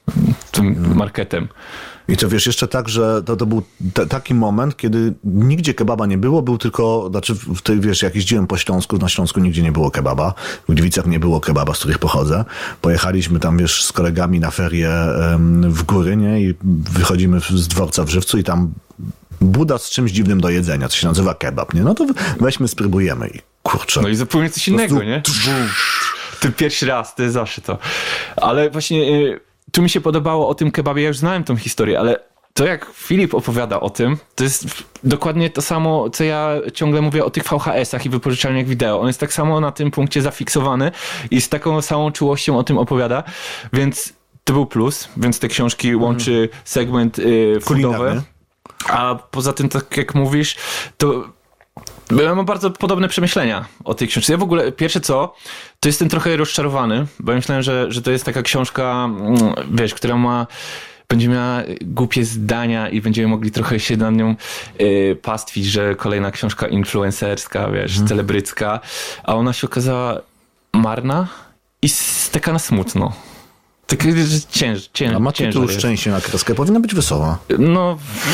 Speaker 2: Tym marketem.
Speaker 3: I to wiesz, jeszcze tak, że to, to był t- taki moment, kiedy nigdzie kebaba nie było, był tylko, znaczy w tej, wiesz, jak jeździłem po Śląsku, na Śląsku nigdzie nie było kebaba, w Gliwicach nie było kebaba, z których pochodzę. Pojechaliśmy tam, wiesz, z kolegami na ferie em, w góry, nie? I wychodzimy z dworca w Żywcu i tam buda z czymś dziwnym do jedzenia, co się nazywa kebab, nie? No to weźmy, spróbujemy i kurczę.
Speaker 2: No i zupełnie coś innego,
Speaker 3: prostu-
Speaker 2: nie? Bum. Ty pierwszy raz, ty zawsze to. Ale właśnie y, tu mi się podobało o tym kebabie, ja już znałem tą historię, ale to jak Filip opowiada o tym, to jest dokładnie to samo, co ja ciągle mówię o tych V H S-ach i wypożyczalniach wideo. On jest tak samo na tym punkcie zafiksowany i z taką samą czułością o tym opowiada, więc to był plus, więc te książki łączy segment y, foodowy.
Speaker 3: Kulinarny.
Speaker 2: A poza tym, tak jak mówisz, to ja mam bardzo podobne przemyślenia o tej książce. Ja w ogóle, pierwsze co, to jestem trochę rozczarowany, bo ja myślałem, że, że to jest taka książka, wiesz, która ma, będzie miała głupie zdania i będziemy mogli trochę się nad nią y, pastwić, że kolejna książka influencerska, wiesz, hmm. celebrycka, a ona się okazała marna i s- taka na smutno. Tak, że cięż, cięż,
Speaker 3: A ma tytuł
Speaker 2: ciężar jest.
Speaker 3: Szczęście na kreskę, powinna być wesoła.
Speaker 2: No,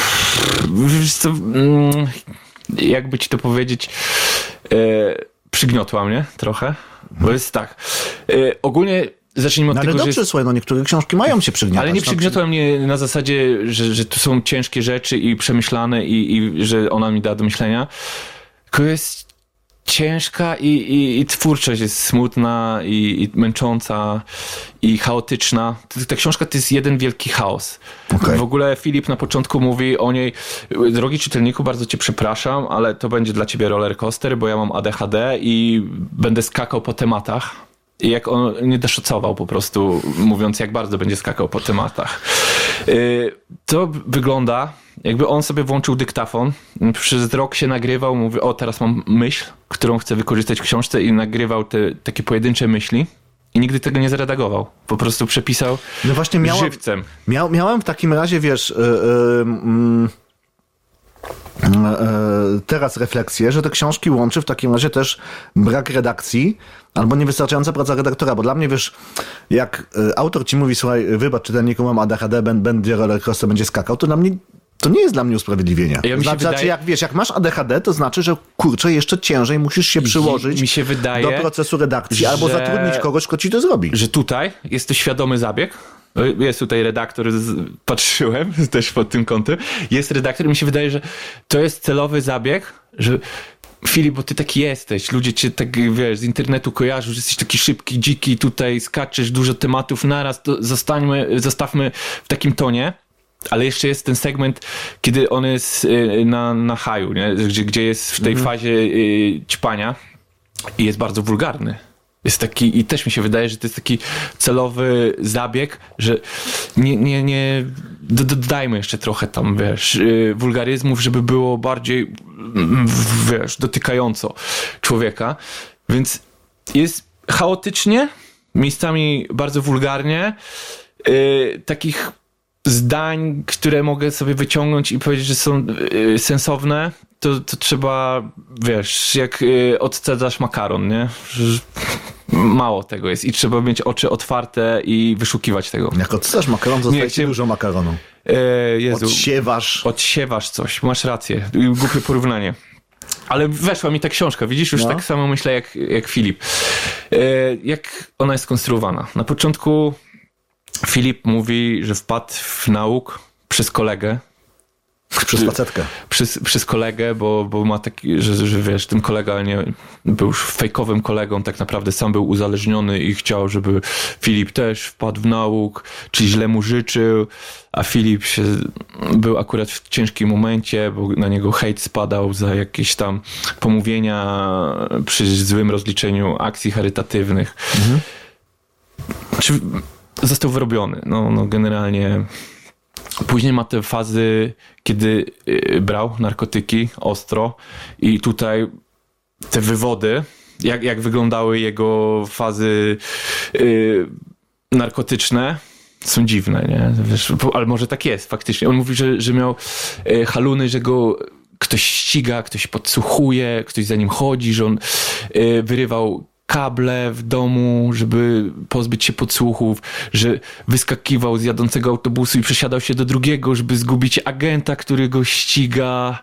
Speaker 2: wiesz co, mm, jakby ci to powiedzieć, e, przygniotła mnie trochę, bo jest tak, e, ogólnie zacznijmy od
Speaker 3: No ale
Speaker 2: tego,
Speaker 3: dobrze,
Speaker 2: że jest,
Speaker 3: słuchaj, no niektóre książki mają się przygniatać.
Speaker 2: ale nie
Speaker 3: no,
Speaker 2: przygniotła mnie na zasadzie, że, że tu są ciężkie rzeczy i przemyślane i, i że ona mi da do myślenia, tylko jest ciężka i, i, i twórczość jest smutna i, i męcząca i chaotyczna. Ta książka to jest jeden wielki chaos.
Speaker 3: Okay.
Speaker 2: W ogóle Filip na początku mówi o niej: drogi czytelniku, bardzo cię przepraszam, ale to będzie dla ciebie roller coaster, bo ja mam A D H D i będę skakał po tematach. I jak on nie doszacował po prostu, mówiąc, jak bardzo będzie skakał po tematach. To wygląda, jakby on sobie włączył dyktafon, przez rok się nagrywał, mówi: o, teraz mam myśl, którą chcę wykorzystać w książce, i nagrywał te takie pojedyncze myśli i nigdy tego nie zaredagował. Po prostu przepisał
Speaker 3: no właśnie miałem,
Speaker 2: żywcem.
Speaker 3: Miał, miałem w takim razie, wiesz... Yy, yy, teraz refleksję, że te książki łączy w takim razie też brak redakcji albo niewystarczająca praca redaktora, bo dla mnie, wiesz, jak autor ci mówi: słuchaj, wybacz czytelniku, mam A D H D, będzie rollercoaster, będzie skakał, to dla mnie to nie jest dla mnie usprawiedliwienie.
Speaker 2: Ja mi się
Speaker 3: znaczy,
Speaker 2: wydaje...
Speaker 3: znaczy, jak wiesz, jak masz A D H D, to znaczy, że kurczę, jeszcze ciężej musisz się przyłożyć
Speaker 2: mi się wydaje,
Speaker 3: do procesu redakcji,
Speaker 2: że...
Speaker 3: albo zatrudnić kogoś, kto ci to zrobi.
Speaker 2: Że tutaj jest to świadomy zabieg. Jest tutaj redaktor, patrzyłem też pod tym kątem. Jest redaktor i mi się wydaje, że to jest celowy zabieg, że Filip, bo ty taki jesteś, ludzie cię tak, wiesz, z internetu kojarzą, że jesteś taki szybki, dziki, tutaj skaczesz, dużo tematów naraz, to zostańmy, zostawmy w takim tonie. Ale jeszcze jest ten segment, kiedy on jest na, na haju, nie? Gdzie, gdzie jest w tej mhm. fazie y, ćpania i jest bardzo wulgarny. Jest taki, i też mi się wydaje, że to jest taki celowy zabieg, że nie, nie, nie dodajmy jeszcze trochę tam, wiesz, wulgaryzmów, żeby było bardziej, wiesz, dotykająco człowieka. Więc jest chaotycznie, miejscami bardzo wulgarnie, yy, takich zdań, które mogę sobie wyciągnąć i powiedzieć, że są yy, sensowne, to, to trzeba, wiesz, jak yy, odcedzasz makaron, nie? Że mało tego jest i trzeba mieć oczy otwarte i wyszukiwać tego.
Speaker 3: Jak odcedzasz makaron, zostaje ci dużo makaronu.
Speaker 2: Yy, Jezu,
Speaker 3: Odsiewasz.
Speaker 2: Odsiewasz coś, masz rację. Głupie porównanie. Ale weszła mi ta książka, widzisz? Już no. tak samo myślę jak, jak Filip. Yy, jak ona jest skonstruowana? Na początku Filip mówi, że wpadł w nauk przez kolegę.
Speaker 3: Przez facetkę.
Speaker 2: Przez, przez kolegę, bo, bo ma taki, że, że wiesz, ten kolega nie był już fejkowym kolegą, tak naprawdę sam był uzależniony i chciał, żeby Filip też wpadł w nauk, czy źle mu życzył, a Filip się, był akurat w ciężkim momencie, bo na niego hejt spadał za jakieś tam pomówienia przy złym rozliczeniu akcji charytatywnych. Mhm. Czy został wyrobiony? No, no generalnie... Później ma te fazy, kiedy brał narkotyki ostro i tutaj te wywody, jak, jak wyglądały jego fazy yy, narkotyczne, są dziwne, nie? Wiesz, ale może tak jest faktycznie. On mówi, że, że miał yy, haluny, że go ktoś ściga, ktoś podsłuchuje, ktoś za nim chodzi, że on yy, wyrywał kable w domu, żeby pozbyć się podsłuchów, że wyskakiwał z jadącego autobusu i przesiadał się do drugiego, żeby zgubić agenta, który go ściga.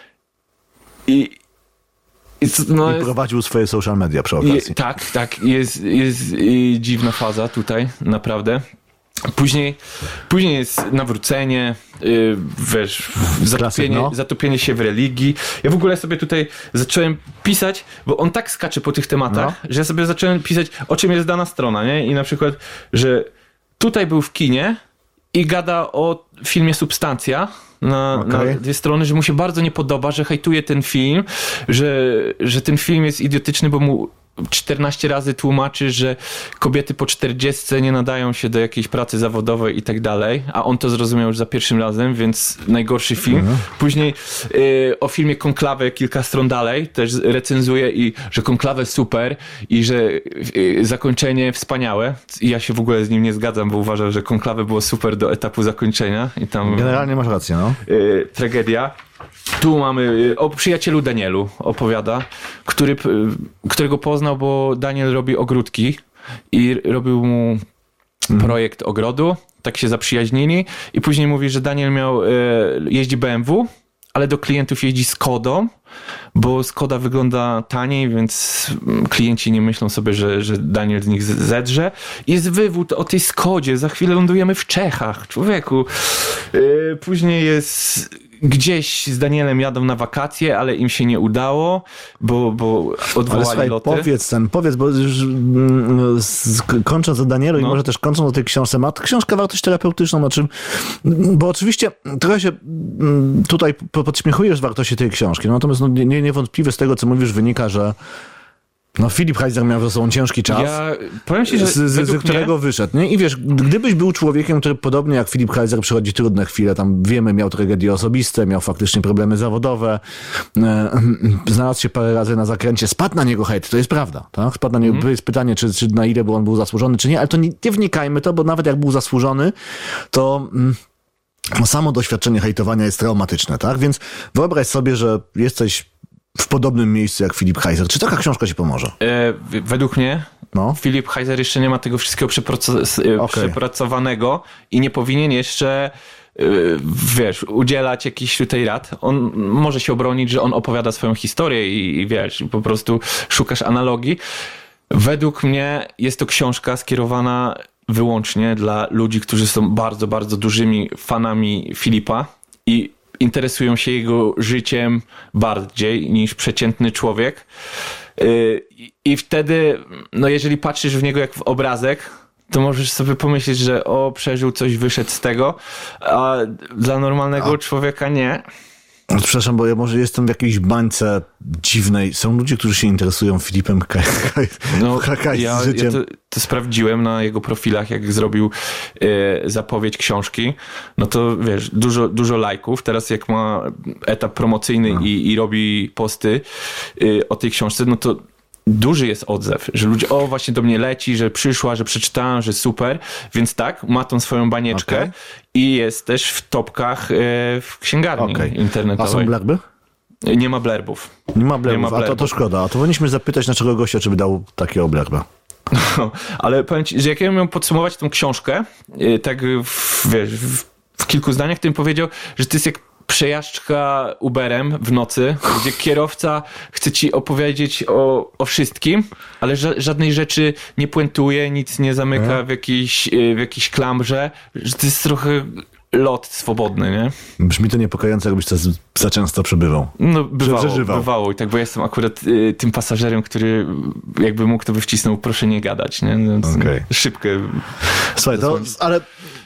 Speaker 2: I, i, no,
Speaker 3: I
Speaker 2: jest,
Speaker 3: prowadził swoje social media przy okazji.
Speaker 2: I, tak, tak. Jest, jest i dziwna faza tutaj, naprawdę. Później, później jest nawrócenie, yy, wiesz, zatopienie, no. zatopienie się w religii. Ja w ogóle sobie tutaj zacząłem pisać, bo on tak skacze po tych tematach, no. że ja sobie zacząłem pisać, o czym jest dana strona, nie? I na przykład, że tutaj był w kinie i gada o filmie Substancja na, okay. na dwie strony, że mu się bardzo nie podoba, że hejtuje ten film, że, że ten film jest idiotyczny, bo mu czternaście razy tłumaczy, że kobiety po czterdziestce nie nadają się do jakiejś pracy zawodowej i tak dalej, a on to zrozumiał już za pierwszym razem, więc najgorszy film. Mhm. Później y, o filmie Konklawę kilka stron dalej też recenzuje i że Konklawę super i że y, zakończenie wspaniałe. I ja się w ogóle z nim nie zgadzam, bo uważam, że Konklawę było super do etapu zakończenia. I tam,
Speaker 3: generalnie masz rację, no.
Speaker 2: Y, tragedia. Tu mamy o przyjacielu Danielu, opowiada, który, którego poznał, bo Daniel robi ogródki i robił mu projekt ogrodu, tak się zaprzyjaźnili i później mówi, że Daniel miał, jeździ B M W, ale do klientów jeździ Skodą, bo Skoda wygląda taniej, więc klienci nie myślą sobie, że, że Daniel z nich zedrze. Jest wywód o tej Skodzie, za chwilę lądujemy w Czechach, człowieku. Później jest gdzieś z Danielem jadą na wakacje, ale im się nie udało, bo, bo odwołali
Speaker 3: Ale słuchaj,
Speaker 2: loty.
Speaker 3: powiedz ten, powiedz, bo już mm, z, kończąc o Danielu
Speaker 2: No.
Speaker 3: i może też kończąc o tej książce, ma książka wartość terapeutyczną, znaczy, bo oczywiście trochę się mm, tutaj po- podśmiechujesz z wartości tej książki, no, natomiast no, nie, niewątpliwie z tego, co mówisz, wynika, że no, Filip Heiser miał ze sobą ciężki czas.
Speaker 2: Ja powiem ci, że
Speaker 3: Z, z, z
Speaker 2: według
Speaker 3: którego
Speaker 2: mnie,
Speaker 3: wyszedł. Nie? I wiesz, gdybyś był człowiekiem, który podobnie jak Filip Heiser przechodzi trudne chwile, tam wiemy, miał tragedie osobiste, miał faktycznie problemy zawodowe, e, znalazł się parę razy na zakręcie, spadł na niego hejt, to jest prawda. Tak? Spadł na niego,
Speaker 2: Mhm.
Speaker 3: jest pytanie, czy, czy na ile był on był zasłużony, czy nie, ale to nie, nie wnikajmy to, bo nawet jak był zasłużony, to... Mm, no, samo doświadczenie hejtowania jest traumatyczne, tak? Więc wyobraź sobie, że jesteś w podobnym miejscu jak Filip Heiser. Czy taka książka ci pomoże?
Speaker 2: e, w- według mnie
Speaker 3: No.
Speaker 2: Filip Heiser jeszcze nie ma tego wszystkiego przeproce- e,
Speaker 3: Okej.
Speaker 2: przepracowanego i nie powinien jeszcze e, wiesz, udzielać jakichś tutaj rad. On może się obronić, że on opowiada swoją historię i, i wiesz, po prostu szukasz analogii. Według mnie jest to książka skierowana wyłącznie dla ludzi, którzy są bardzo, bardzo dużymi fanami Filipa i interesują się jego życiem bardziej niż przeciętny człowiek. Yy, I i wtedy, no jeżeli patrzysz w niego jak w obrazek, to możesz sobie pomyśleć, że o, przeżył coś, wyszedł z tego, a dla normalnego człowieka nie.
Speaker 3: Przepraszam, bo ja może jestem w jakiejś bańce dziwnej. Są ludzie, którzy się interesują Filipem Kaj, Kaj,
Speaker 2: No,
Speaker 3: Kaj,
Speaker 2: ja,
Speaker 3: z życiem.
Speaker 2: ja to, to sprawdziłem na jego profilach, jak zrobił e, zapowiedź książki. No to wiesz, dużo, dużo lajków. Teraz jak ma etap promocyjny
Speaker 3: No.
Speaker 2: i, i robi posty e, o tej książce, no to duży jest odzew, że ludzie, o właśnie do mnie leci, że przyszła, że przeczytałem, że super. Więc tak, ma tą swoją banieczkę
Speaker 3: Okej.
Speaker 2: i jest też w topkach e, w księgarni
Speaker 3: Okej. A
Speaker 2: internetowej.
Speaker 3: są blerby?
Speaker 2: Nie ma blerbów.
Speaker 3: Nie ma blerbów,
Speaker 2: ma
Speaker 3: a to, to
Speaker 2: blerbów.
Speaker 3: szkoda. A to powinniśmy zapytać naszego gościa, czy by dał takiego blerba.
Speaker 2: No, ale powiem ci, że jak ja miałem podsumować tą książkę, yy, tak w, wiesz, w, w kilku zdaniach, to bym powiedział, że to jest jak przejażdżka Uberem w nocy, gdzie kierowca chce ci opowiedzieć o, o wszystkim, ale ża- żadnej rzeczy nie puentuje, nic nie zamyka w jakiejś, yy, w jakiejś klamrze, że to jest trochę lot swobodny, nie?
Speaker 3: Brzmi to niepokojąco, jakbyś to z- za często przebywał.
Speaker 2: No bywało,
Speaker 3: przeżywał.
Speaker 2: bywało i tak, bo ja jestem akurat y, tym pasażerem, który jakby mógł, to by wcisnął proszę nie gadać, nie? No, więc
Speaker 3: Okej.
Speaker 2: Szybko.
Speaker 3: Słuchaj, to, ale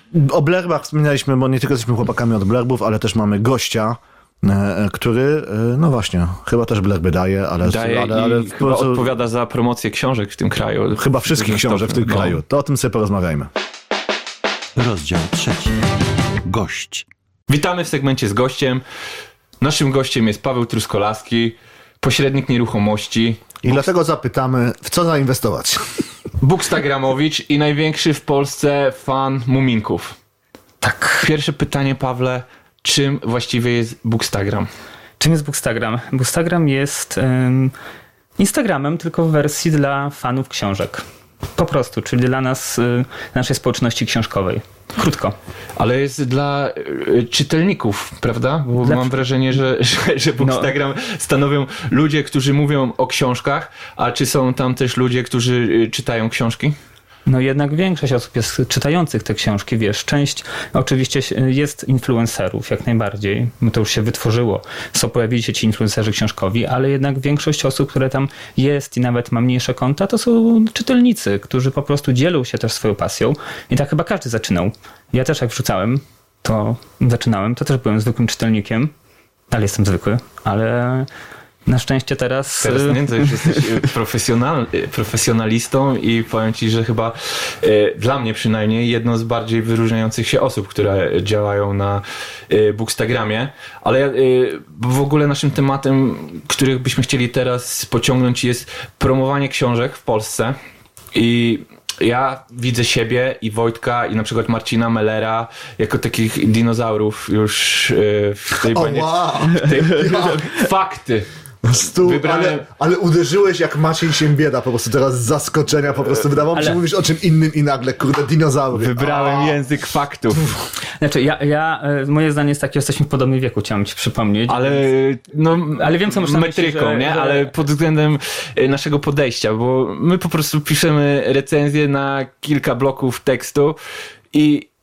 Speaker 3: o blerbach wspominaliśmy, bo nie tylko jesteśmy chłopakami od blerbów, ale też mamy gościa, e, który, e, no właśnie, chyba też blerby daje, ale...
Speaker 2: Daje
Speaker 3: ale, ale
Speaker 2: i chyba odpowiada za promocję książek w tym kraju.
Speaker 3: chyba wszystkich książek w tym
Speaker 2: No.
Speaker 3: kraju. To o tym sobie porozmawiajmy.
Speaker 1: Rozdział trzeci. Gość.
Speaker 2: Witamy w segmencie z gościem. Naszym gościem jest Paweł Truskolaski, pośrednik nieruchomości,
Speaker 3: I dlatego zapytamy, w co zainwestować?
Speaker 2: bookstagramowicz i największy w Polsce fan muminków.
Speaker 4: Tak.
Speaker 2: Pierwsze pytanie, Pawle, czym właściwie jest Bookstagram?
Speaker 4: Czym jest Bookstagram? Bookstagram jest um, Instagramem, tylko w wersji dla fanów książek. Po prostu, czyli dla nas, y, naszej społeczności książkowej. Krótko.
Speaker 2: Ale jest dla y, czytelników, prawda? Bo
Speaker 4: Dla-
Speaker 2: mam wrażenie, że, że, że Bookstagram stanowią ludzie, którzy mówią o książkach, a czy są tam też ludzie, którzy y, czytają książki?
Speaker 4: No jednak większość osób jest czytających te książki, wiesz, część oczywiście jest influencerów, jak najbardziej, bo to już się wytworzyło, są pojawili się ci influencerzy książkowi, ale jednak większość osób, które tam jest i nawet ma mniejsze konta, to są czytelnicy, którzy po prostu dzielą się też swoją pasją i tak chyba każdy zaczynał. Ja też jak wrzucałem, to zaczynałem, to też byłem zwykłym czytelnikiem, dalej jestem zwykły, ale na szczęście teraz...
Speaker 2: Teraz nie, to już jesteś y, profesjonal, y, profesjonalistą i powiem ci, że chyba y, dla mnie przynajmniej jedną z bardziej wyróżniających się osób, które działają na y, Bookstagramie, ale y, w ogóle naszym tematem, których byśmy chcieli teraz pociągnąć, jest promowanie książek w Polsce i ja widzę siebie i Wojtka i na przykład Marcina Mellera jako takich dinozaurów już y, w tej banie.
Speaker 3: wow!
Speaker 2: w tej, fakty.
Speaker 3: Stu,
Speaker 2: Wybrałem-
Speaker 3: ale, ale uderzyłeś jak Maciej Siembieda, po prostu teraz z zaskoczenia, po prostu wydawało mi się,
Speaker 4: Ale-
Speaker 3: mówisz o czym innym i nagle, kurde, dinozaury.
Speaker 2: Wybrałem język faktów,
Speaker 4: Znaczy, ja, ja, e, moje zdanie jest takie, że jesteśmy w podobnym wieku, chciałem ci przypomnieć.
Speaker 2: ale no
Speaker 4: Ale wiem, co masz na myśli,
Speaker 2: metryką,
Speaker 4: że-
Speaker 2: nie?
Speaker 4: że-
Speaker 2: Ale pod względem e, naszego podejścia, bo my po prostu piszemy recenzję na kilka bloków tekstu i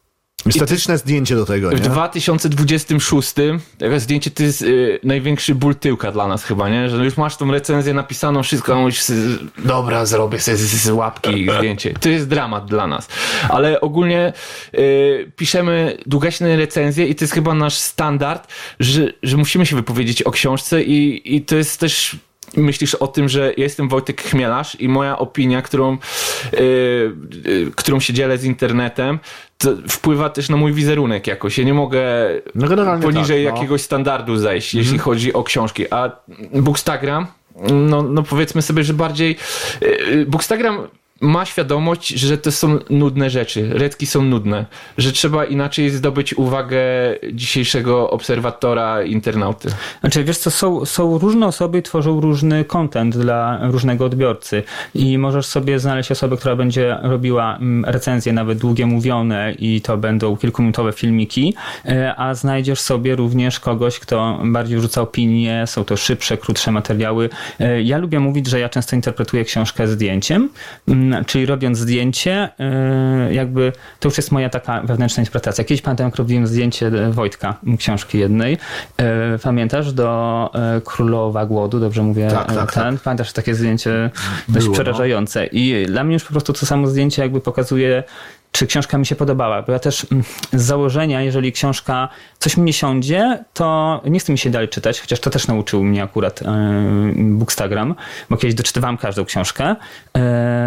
Speaker 3: Estetyczne zdjęcie do tego, nie?
Speaker 2: W dwa tysiące dwudziestym szóstym takie zdjęcie to jest y, największy ból tyłka dla nas chyba, nie? Że już masz tą recenzję napisaną, wszystko, a mówisz, dobra, zrobię sobie z, z łapki zdjęcie. To jest dramat dla nas. Ale ogólnie y, piszemy długaśne recenzje i to jest chyba nasz standard, że, że musimy się wypowiedzieć o książce i, i to jest też... Myślisz o tym, że ja jestem Wojtek Chmielarz i moja opinia, którą, yy, yy, którą się dzielę z internetem, to wpływa też na mój wizerunek jakoś. Ja nie mogę
Speaker 3: no
Speaker 2: poniżej
Speaker 3: tak, no.
Speaker 2: jakiegoś standardu zejść,
Speaker 3: mhm.
Speaker 2: jeśli chodzi o książki. A Bookstagram, no, no powiedzmy sobie, że bardziej... Yy, Bookstagram ma świadomość, że to są nudne rzeczy. Redki są nudne. Że trzeba inaczej zdobyć uwagę dzisiejszego obserwatora, internauty.
Speaker 4: Znaczy, wiesz co, są, są różne osoby i tworzą różny content dla różnego odbiorcy. I możesz sobie znaleźć osobę, która będzie robiła recenzje nawet długie mówione i to będą kilkuminutowe filmiki, a znajdziesz sobie również kogoś, kto bardziej rzuca opinie, są to szybsze, krótsze materiały. Ja lubię mówić, że ja często interpretuję książkę zdjęciem, czyli robiąc zdjęcie, jakby to już jest moja taka wewnętrzna interpretacja. Kiedyś pamiętam, jak robiłem zdjęcie Wojtka, książki jednej. Pamiętasz, do Królowa Głodu, dobrze mówię?
Speaker 3: Tak, tak,
Speaker 4: ten?
Speaker 3: tak.
Speaker 4: Pamiętasz takie zdjęcie dość
Speaker 3: Było,
Speaker 4: przerażające. No. I dla mnie już po prostu to samo zdjęcie jakby pokazuje, czy książka mi się podobała. Bo ja też z założenia, jeżeli książka coś mi nie siądzie, to nie chce mi się dalej czytać, chociaż to też nauczył mnie akurat yy, Bookstagram, bo kiedyś doczytywałem każdą książkę yy,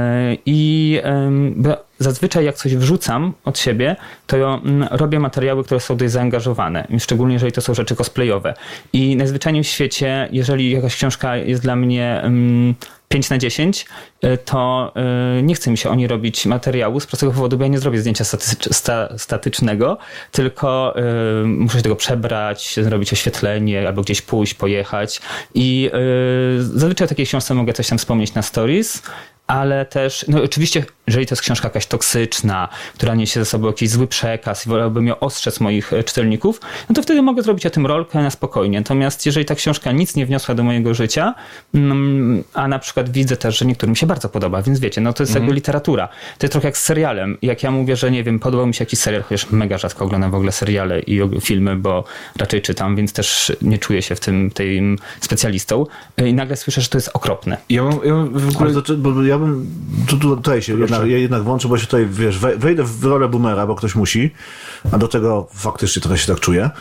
Speaker 4: i yy, zazwyczaj jak coś wrzucam od siebie, to ja robię materiały, które są dość zaangażowane, szczególnie jeżeli to są rzeczy cosplayowe. I najzwyczajniej w świecie, jeżeli jakaś książka jest dla mnie yy, pięć na dziesięć, to nie chce mi się o niej robić materiału z prostego powodu, bo ja nie zrobię zdjęcia statycz, sta, statycznego, tylko y, muszę się tego przebrać, zrobić oświetlenie, albo gdzieś pójść, pojechać. I y, zazwyczaj o takiej książce mogę coś tam wspomnieć na stories, ale też, no oczywiście, jeżeli to jest książka jakaś toksyczna, która niesie ze sobą jakiś zły przekaz i wolałbym ją ostrzec moich czytelników, no to wtedy mogę zrobić o tym rolkę na spokojnie. Natomiast jeżeli ta książka nic nie wniosła do mojego życia, a na przykład widzę też, że niektórym się bardzo podoba, więc wiecie, no to jest mm. jakby literatura. To jest trochę jak z serialem. Jak ja mówię, że nie wiem, podobał mi się jakiś serial, chociaż mega rzadko oglądam w ogóle seriale i filmy, bo raczej czytam, więc też nie czuję się w tym tym specjalistą. I nagle słyszę, że to jest okropne.
Speaker 2: Ja, mam, ja mam w ogóle...
Speaker 3: to, bo ja bym tu, tu, tutaj się jednak, ja jednak włączę, bo się tutaj, wiesz, wejdę w rolę boomera, bo ktoś musi, a do tego faktycznie trochę się tak czuję.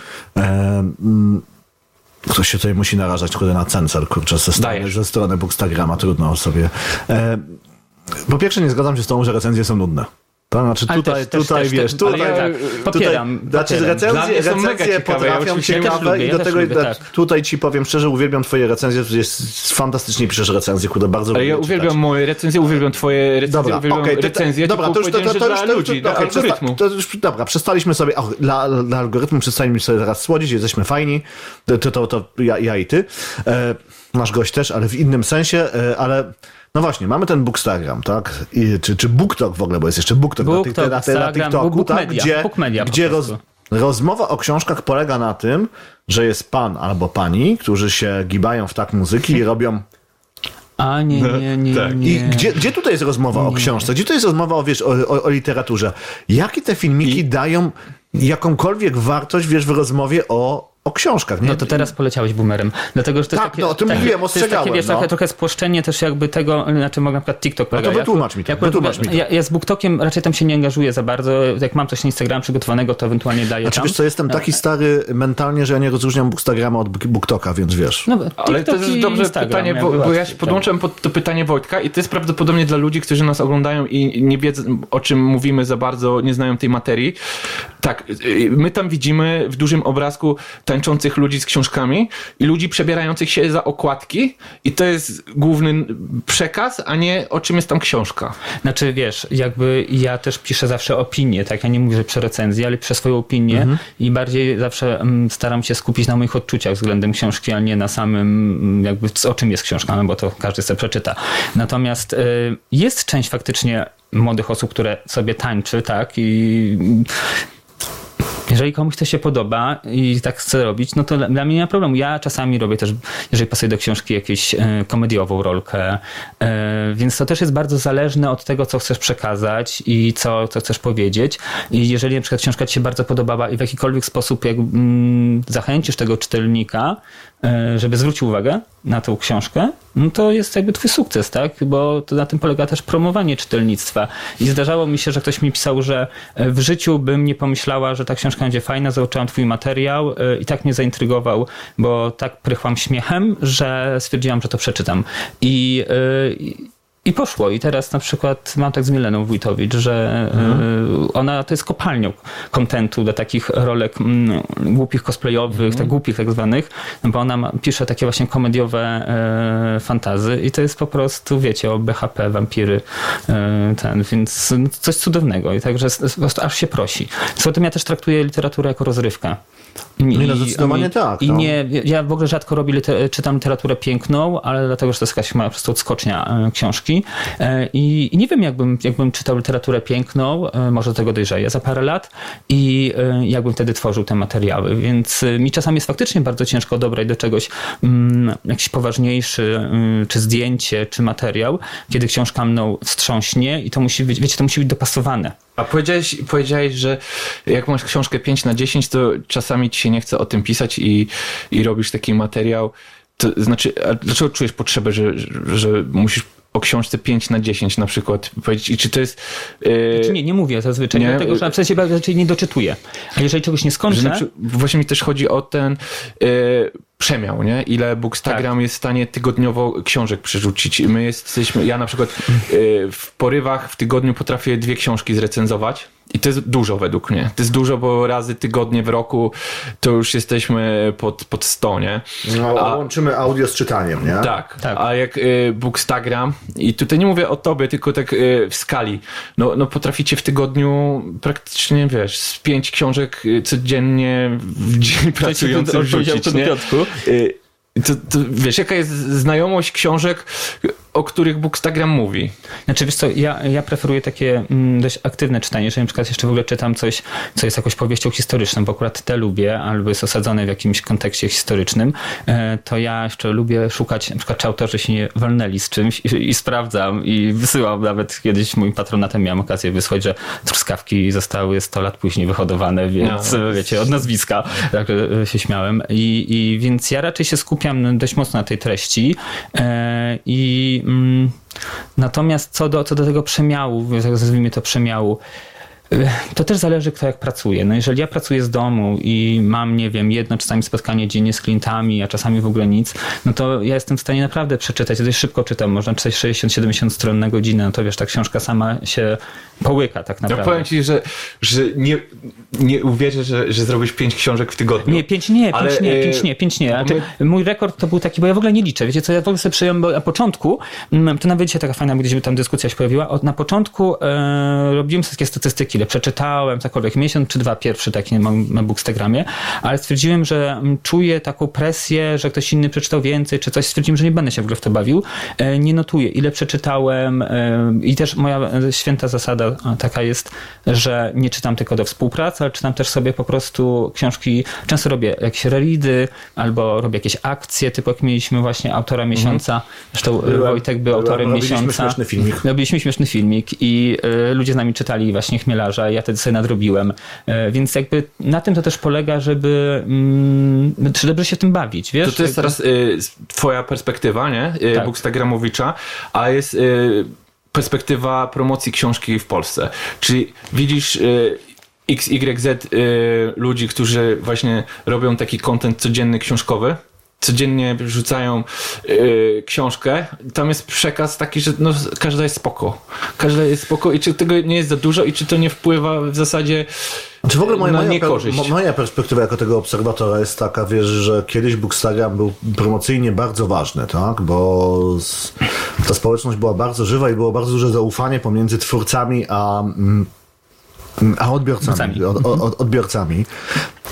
Speaker 3: Ehm, ktoś się tutaj musi narażać kurde, na cencer, kurczę, ze strony, ze strony Bookstagrama, trudno sobie. Ehm, po pierwsze nie zgadzam się z tą, że recenzje są nudne. To znaczy tutaj,
Speaker 4: też,
Speaker 3: tutaj
Speaker 4: też,
Speaker 3: wiesz,
Speaker 4: też,
Speaker 3: tutaj,
Speaker 4: ja, tak, popieram,
Speaker 3: tutaj, znaczy
Speaker 4: popieram.
Speaker 3: recenzje, recenzje potrafią
Speaker 2: ja
Speaker 3: ciekawe
Speaker 4: lubię,
Speaker 3: i
Speaker 4: ja
Speaker 3: do
Speaker 4: też
Speaker 3: tego
Speaker 4: lubię, tak.
Speaker 3: tutaj ci powiem szczerze, uwielbiam twoje recenzje, jest fantastycznie piszesz recenzje, kurde, bardzo
Speaker 2: Ale ja
Speaker 3: lubię
Speaker 2: uwielbiam
Speaker 3: czytać.
Speaker 2: moje recenzje, uwielbiam twoje recenzje,
Speaker 3: Dobra,
Speaker 2: uwielbiam
Speaker 3: okay, to,
Speaker 2: recenzje,
Speaker 3: dobra, to już, to, to, to,
Speaker 2: że
Speaker 3: już,
Speaker 2: dla ludzi, dla
Speaker 3: okay,
Speaker 2: algorytmu.
Speaker 3: To już, dobra, przestaliśmy sobie, och, dla, dla algorytmu przestaliśmy sobie teraz słodzić, jesteśmy fajni, to, to, to, to ja, ja i ty, e, nasz gość też, ale w innym sensie, e, ale no właśnie, mamy ten Bookstagram, tak? I, czy, czy BookTok w ogóle, bo jest jeszcze BookTok
Speaker 4: Book
Speaker 3: na, ty, na, ty, na TikToku,
Speaker 4: Book
Speaker 3: tak?
Speaker 4: Media,
Speaker 3: Gdzie,
Speaker 4: Book Media
Speaker 3: gdzie roz, rozmowa o książkach polega na tym, że jest pan albo pani, którzy się gibają w tak muzyki i robią...
Speaker 4: A nie, nie, nie,
Speaker 2: tak.
Speaker 4: nie.
Speaker 3: I gdzie, gdzie tutaj jest rozmowa nie. o książce? Gdzie to jest rozmowa o, wiesz, o, o, o literaturze? Jakie te filmiki I... dają jakąkolwiek wartość, wiesz, w rozmowie o o książkach, nie?
Speaker 4: No to teraz poleciałeś boomerem. Dlatego, że to
Speaker 3: tak,
Speaker 4: jest takie,
Speaker 3: no o tym
Speaker 4: takie,
Speaker 3: mówiłem,
Speaker 4: to jest
Speaker 3: ostrzegałem.
Speaker 4: takie, wiesz,
Speaker 3: no.
Speaker 4: trochę, trochę spłoszczenie też jakby tego, znaczy mogę na przykład TikTok
Speaker 3: no to wytłumacz mi to,
Speaker 4: jak,
Speaker 3: wytłumacz mi to.
Speaker 4: Ja, ja z BookTokiem raczej tam się nie angażuję za bardzo. Jak mam coś na Instagram przygotowanego, to ewentualnie daję
Speaker 3: Znaczy
Speaker 4: tam.
Speaker 3: wiesz co, jestem taki stary mentalnie, że ja nie rozróżniam Bookstagrama od BookToka, więc wiesz.
Speaker 4: No,
Speaker 2: ale to jest dobre
Speaker 4: Instagram,
Speaker 2: pytanie, bo, bo ja się podłączam pod to pytanie Wojtka i to jest prawdopodobnie dla ludzi, którzy nas oglądają i nie wiedzą, o czym mówimy za bardzo, nie znają tej materii. Tak, my tam widzimy w dużym obrazku tańczących ludzi z książkami i ludzi przebierających się za okładki i to jest główny przekaz, a nie o czym jest tam książka.
Speaker 4: Znaczy wiesz, jakby ja też piszę zawsze opinię, tak? Ja nie mówię, że piszę recenzję, ale piszę swoją opinię mhm. i bardziej zawsze um, staram się skupić na moich odczuciach względem książki, a nie na samym jakby o czym jest książka, no bo to każdy sobie przeczyta. Natomiast y, jest część faktycznie młodych osób, które sobie tańczy, tak? I Jeżeli komuś to się podoba i tak chce robić, no to dla mnie nie ma problemu. Ja czasami robię też, jeżeli pasuje do książki, jakąś e, komediową rolkę, e, więc to też jest bardzo zależne od tego, co chcesz przekazać i co, co chcesz powiedzieć. I jeżeli na przykład książka ci się bardzo podobała i w jakikolwiek sposób jak, mm, zachęcisz tego czytelnika, e, żeby zwrócił uwagę na tą książkę, no to jest jakby twój sukces, tak? Bo to na tym polega też promowanie czytelnictwa. I zdarzało mi się, że ktoś mi pisał, że w życiu bym nie pomyślała, że ta książka będzie fajna, zobaczyłam twój materiał i tak mnie zaintrygował, bo tak prychłam śmiechem, że stwierdziłam, że to przeczytam. I, i I poszło. I teraz na przykład mam tak z Mileną Wójtowicz, że mhm. ona to jest kopalnią kontentu do takich rolek m, głupich cosplayowych, mhm. tak głupich tak zwanych, no bo ona ma, pisze takie właśnie komediowe e, fantazy i to jest po prostu, wiecie, o B H P, wampiry, e, ten, więc coś cudownego. I także po prostu aż się prosi. Poza tym ja też traktuję literaturę jako rozrywkę. I,
Speaker 3: nie, no zdecydowanie
Speaker 4: i,
Speaker 3: tak.
Speaker 4: I
Speaker 3: no.
Speaker 4: nie, ja w ogóle rzadko robię liter- czytam literaturę piękną, ale dlatego, że to jest jakaś moja po prostu odskocznia e, książki. E, i, I nie wiem, jakbym, jakbym czytał literaturę piękną, e, może do tego dojrzeję za parę lat i e, jakbym wtedy tworzył te materiały. Więc e, mi czasami jest faktycznie bardzo ciężko dobrać do czegoś mm, jakiś poważniejszy, mm, czy zdjęcie, czy materiał, kiedy książka mną wstrząśnie i to musi być, wiecie, to musi być dopasowane.
Speaker 2: A powiedziałeś, powiedziałeś, że jak masz książkę pięć na dziesięć, to czasami ci się nie chce o tym pisać i, i robisz taki materiał. To znaczy, a dlaczego czujesz potrzebę, że, że, że musisz o książce pięć na dziesięć na przykład powiedzieć? I czy to jest... Yy...
Speaker 4: Znaczy nie, nie mówię zazwyczaj, nie? Dlatego że w sensie raczej nie doczytuję. A jeżeli czegoś nie skończę...
Speaker 2: Że, znaczy, właśnie mi też chodzi o ten... Yy... przemiał, nie? Ile Bookstagram tak. jest w stanie tygodniowo książek przerzucić. My jesteśmy, ja na przykład yy, w porywach w tygodniu potrafię dwie książki zrecenzować i to jest dużo według mnie. To jest dużo, bo razy tygodnie w roku to już jesteśmy pod, pod sto, nie?
Speaker 3: No, a łączymy audio z czytaniem, nie?
Speaker 2: Tak, tak. A jak y, Bookstagram, i tutaj nie mówię o tobie, tylko tak y, w skali, no, no potraficie w tygodniu praktycznie, wiesz, z pięć książek codziennie w dzień pracujący wrzucić, nie? Y, to, to, wiesz, jaka jest znajomość książek, o których Bookstagram mówi?
Speaker 4: Znaczy, wiesz co, ja, ja preferuję takie mm, dość aktywne czytanie. Jeżeli na przykład jeszcze w ogóle czytam coś, co jest jakąś powieścią historyczną, bo akurat te lubię, albo jest osadzone w jakimś kontekście historycznym, e, to ja jeszcze lubię szukać, na przykład, czy autorzy się nie walnęli z czymś i, i sprawdzam i wysyłam. Nawet kiedyś moim patronatem miałem okazję wysłać, że truskawki zostały sto lat później wyhodowane, więc no. wiecie, od nazwiska. Także się śmiałem. I, i więc ja raczej się skupiam dość mocno na tej treści e, i natomiast co do, co do tego przemiału, nazwijmy to przemiału, to też zależy, kto jak pracuje. No jeżeli ja pracuję z domu i mam, nie wiem, jedno czasami spotkanie dziennie z klientami, a czasami w ogóle nic, no to ja jestem w stanie naprawdę przeczytać. Ja dość szybko czytam, można czytać sześćdziesiąt siedemdziesiąt stron na godzinę, no to wiesz, ta książka sama się połyka tak naprawdę.
Speaker 2: Ja powiem ci, że, że nie, nie uwierzę, że, że zrobisz pięć książek w tygodniu.
Speaker 4: Nie, pięć nie,
Speaker 2: ale,
Speaker 4: pięć nie, pięć nie, pięć nie. Znaczy,
Speaker 2: my...
Speaker 4: Mój rekord to był taki, bo ja w ogóle nie liczę. Wiecie co, ja w ogóle sobie przyjąłem, bo na początku, to nawet dzisiaj taka fajna, gdzieś tam dyskusja się pojawiła, od, na początku e, robiłem sobie takie statystyki, ile przeczytałem, cokolwiek, miesiąc czy dwa pierwszy taki na, na Bookstagramie, ale stwierdziłem, że czuję taką presję, że ktoś inny przeczytał więcej, czy coś, stwierdziłem, że nie będę się w ogóle w to bawił. E, nie notuję, ile przeczytałem e, i też moja święta zasada taka jest, że nie czytam tylko do współpracy, ale czytam też sobie po prostu książki, często robię jakieś reready, albo robię jakieś akcje, typu jak mieliśmy właśnie autora miesiąca, mhm. zresztą byłem, Wojtek był autorem
Speaker 3: byłem,
Speaker 4: miesiąca.
Speaker 3: Robiliśmy śmieszny filmik.
Speaker 4: Robiliśmy śmieszny filmik i y, ludzie z nami czytali właśnie Chmielarza, ja wtedy sobie nadrobiłem, y, więc jakby na tym to też polega, żeby, mm, żeby się tym bawić, wiesz?
Speaker 2: To, to jest teraz y, twoja perspektywa, nie? Y,
Speaker 4: tak.
Speaker 2: Bookstagramowicza, a jest y, perspektywa promocji książki w Polsce. Czyli widzisz y, X Y Z y, ludzi, którzy właśnie robią taki content codzienny książkowy, codziennie rzucają y, książkę. Tam jest przekaz taki, że no, każda jest spoko. Każda jest spoko i czy tego nie jest za dużo i czy to nie wpływa w zasadzie
Speaker 3: Czy w ogóle moja,
Speaker 2: na
Speaker 3: moja,
Speaker 2: niekorzyść?
Speaker 3: moja perspektywa jako tego obserwatora jest taka, wiesz, że kiedyś Bookstagram był promocyjnie bardzo ważny, tak? Bo ta społeczność była bardzo żywa i było bardzo duże zaufanie pomiędzy twórcami a... a odbiorcami, od, od, odbiorcami.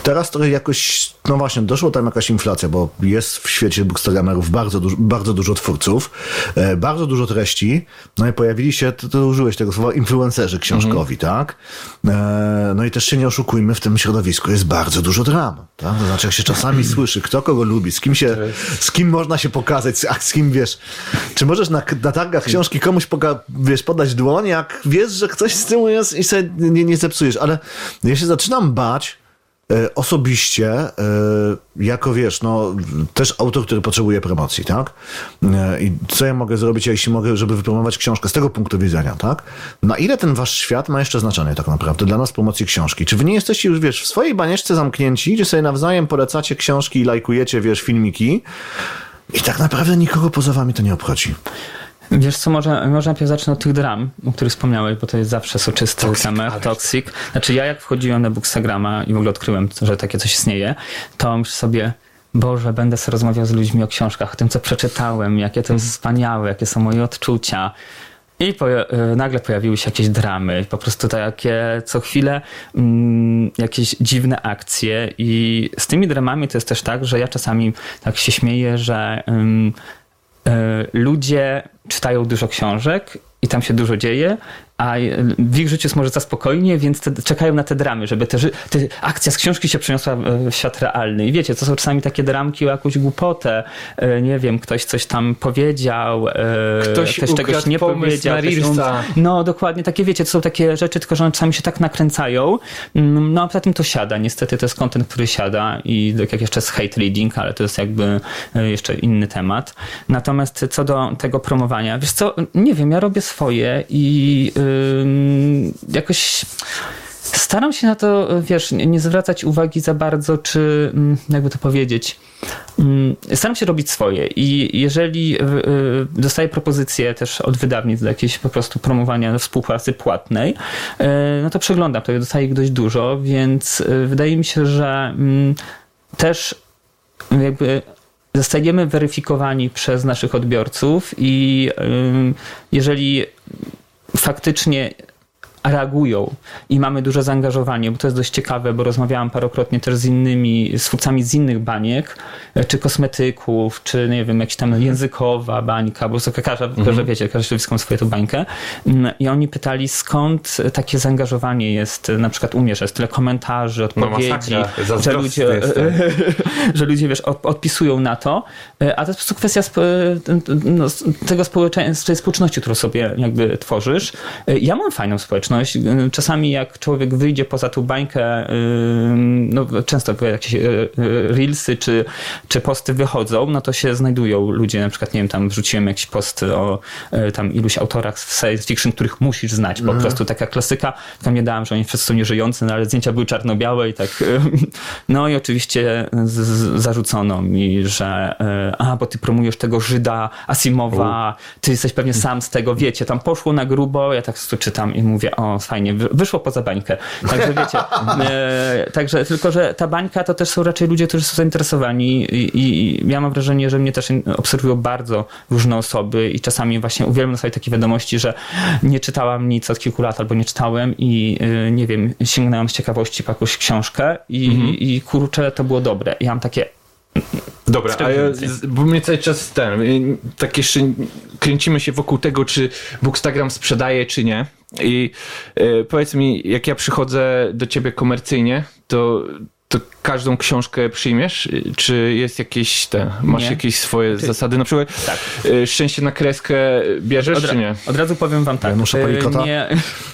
Speaker 3: Teraz trochę jakoś, no właśnie, doszło tam jakaś inflacja, bo jest w świecie bookstagramerów bardzo, dużo, bardzo dużo twórców, e, bardzo dużo treści, no i pojawili się, to, to użyłeś tego słowa, influencerzy książkowi, mhm. tak? E, no i też się nie oszukujmy, w tym środowisku jest bardzo dużo dram, tak? To znaczy, jak się czasami słyszy, kto kogo lubi, z kim się, z kim można się pokazać, a z kim, wiesz, czy możesz na, na targach książki komuś poka- wiesz, podać dłoń, jak wiesz, że ktoś z tyłu jest i sobie nie, nie zepsujesz, ale ja się zaczynam bać e, osobiście, e, jako wiesz, no też autor, który potrzebuje promocji, tak? E, I co ja mogę zrobić, jeśli mogę, żeby wypromować książkę z tego punktu widzenia, tak? Na ile ten wasz świat ma jeszcze znaczenie tak naprawdę dla nas promocji książki? Czy wy nie jesteście już, wiesz, w swojej banieczce zamknięci, gdzie sobie nawzajem polecacie książki i lajkujecie, wiesz, filmiki i tak naprawdę nikogo poza wami to nie obchodzi?
Speaker 4: Wiesz co, może, może najpierw zacznę od tych dram, o których wspomniałeś, bo to jest zawsze soczysty temat, toxic. Znaczy ja jak wchodziłem na Bookstagrama i w ogóle odkryłem, że takie coś istnieje, to myślę sobie, Boże, będę sobie rozmawiał z ludźmi o książkach, o tym, co przeczytałem, jakie to jest wspaniałe, jakie są moje odczucia. I po, nagle pojawiły się jakieś dramy, po prostu takie co chwilę mm, jakieś dziwne akcje i z tymi dramami to jest też tak, że ja czasami tak się śmieję, że ym, y, ludzie czytają dużo książek i tam się dużo dzieje, a w ich życiu jest może za spokojnie, więc te, czekają na te dramy, żeby te, te akcja z książki się przeniosła w świat realny. I wiecie, to są czasami takie dramki o jakąś głupotę, nie wiem, ktoś coś tam powiedział,
Speaker 2: ktoś,
Speaker 4: ktoś czegoś nie powiedział.
Speaker 2: Na Reelsa.
Speaker 4: No dokładnie, takie wiecie, to są takie rzeczy, tylko że one czasami się tak nakręcają. No a poza tym to siada. Niestety to jest content, który siada i tak jak jeszcze jest hate reading, ale to jest jakby jeszcze inny temat. Natomiast co do tego promowania, wiesz co, nie wiem, ja robię swoje i jakoś staram się na to, wiesz, nie zwracać uwagi za bardzo, czy jakby to powiedzieć, staram się robić swoje i jeżeli dostaję propozycje też od wydawnictw do jakiejś po prostu promowania współpracy płatnej, no to przeglądam to i dostaję ich dość dużo, więc wydaje mi się, że też jakby zostajemy weryfikowani przez naszych odbiorców i jeżeli faktycznie reagują i mamy duże zaangażowanie, bo to jest dość ciekawe, bo rozmawiałam parokrotnie też z innymi, z twórcami z innych baniek, czy kosmetyków, czy nie wiem, jakaś tam językowa bańka, bo każda, mm-hmm. że wiecie, każde środowisko ma swoją tą bańkę i oni pytali, skąd takie zaangażowanie jest, na przykład u mnie, że jest tyle komentarzy, odpowiedzi,
Speaker 2: no
Speaker 4: że ludzie, że ludzie, wiesz, odpisują na to, a to jest po prostu kwestia no, tego społeczeństwa, tej społeczności, którą sobie jakby tworzysz. Ja mam fajną społeczność. Czasami jak człowiek wyjdzie poza tą bańkę, no często jakieś reelsy czy, czy posty wychodzą, no to się znajdują ludzie, na przykład nie wiem, tam wrzuciłem jakiś post o tam iluś autorach z science fiction, których musisz znać, po mm. prostu taka klasyka, tam nie dałem, że oni wszyscy są nieżyjący, no ale zdjęcia były czarno-białe i tak no i oczywiście z, z, zarzucono mi, że a, bo ty promujesz tego Żyda Asimowa, ty jesteś pewnie sam z tego, wiecie, tam poszło na grubo, ja tak to czytam i mówię, o fajnie, wyszło poza bańkę. Także wiecie, e, także tylko, że ta bańka to też są raczej ludzie, którzy są zainteresowani i, i ja mam wrażenie, że mnie też obserwują bardzo różne osoby i czasami właśnie uwielbiam na sobie takie wiadomości, że nie czytałam nic od kilku lat albo nie czytałem i e, nie wiem, sięgnęłam z ciekawości po jakąś książkę i, mhm. i kurczę, to było dobre. I ja mam takie
Speaker 2: Dobra, a ja, bo mnie cały czas ten, tak jeszcze kręcimy się wokół tego, czy Bookstagram sprzedaje, czy nie. I e, powiedz mi, jak ja przychodzę do ciebie komercyjnie, to, to każdą książkę przyjmiesz? Czy jest jakieś te, masz nie. jakieś swoje czy... zasady? Na przykład tak. e, Szczęście na kreskę bierzesz,
Speaker 4: od,
Speaker 2: czy nie?
Speaker 4: Od razu powiem wam tak.
Speaker 3: Ja muszę palikota.
Speaker 4: Nie...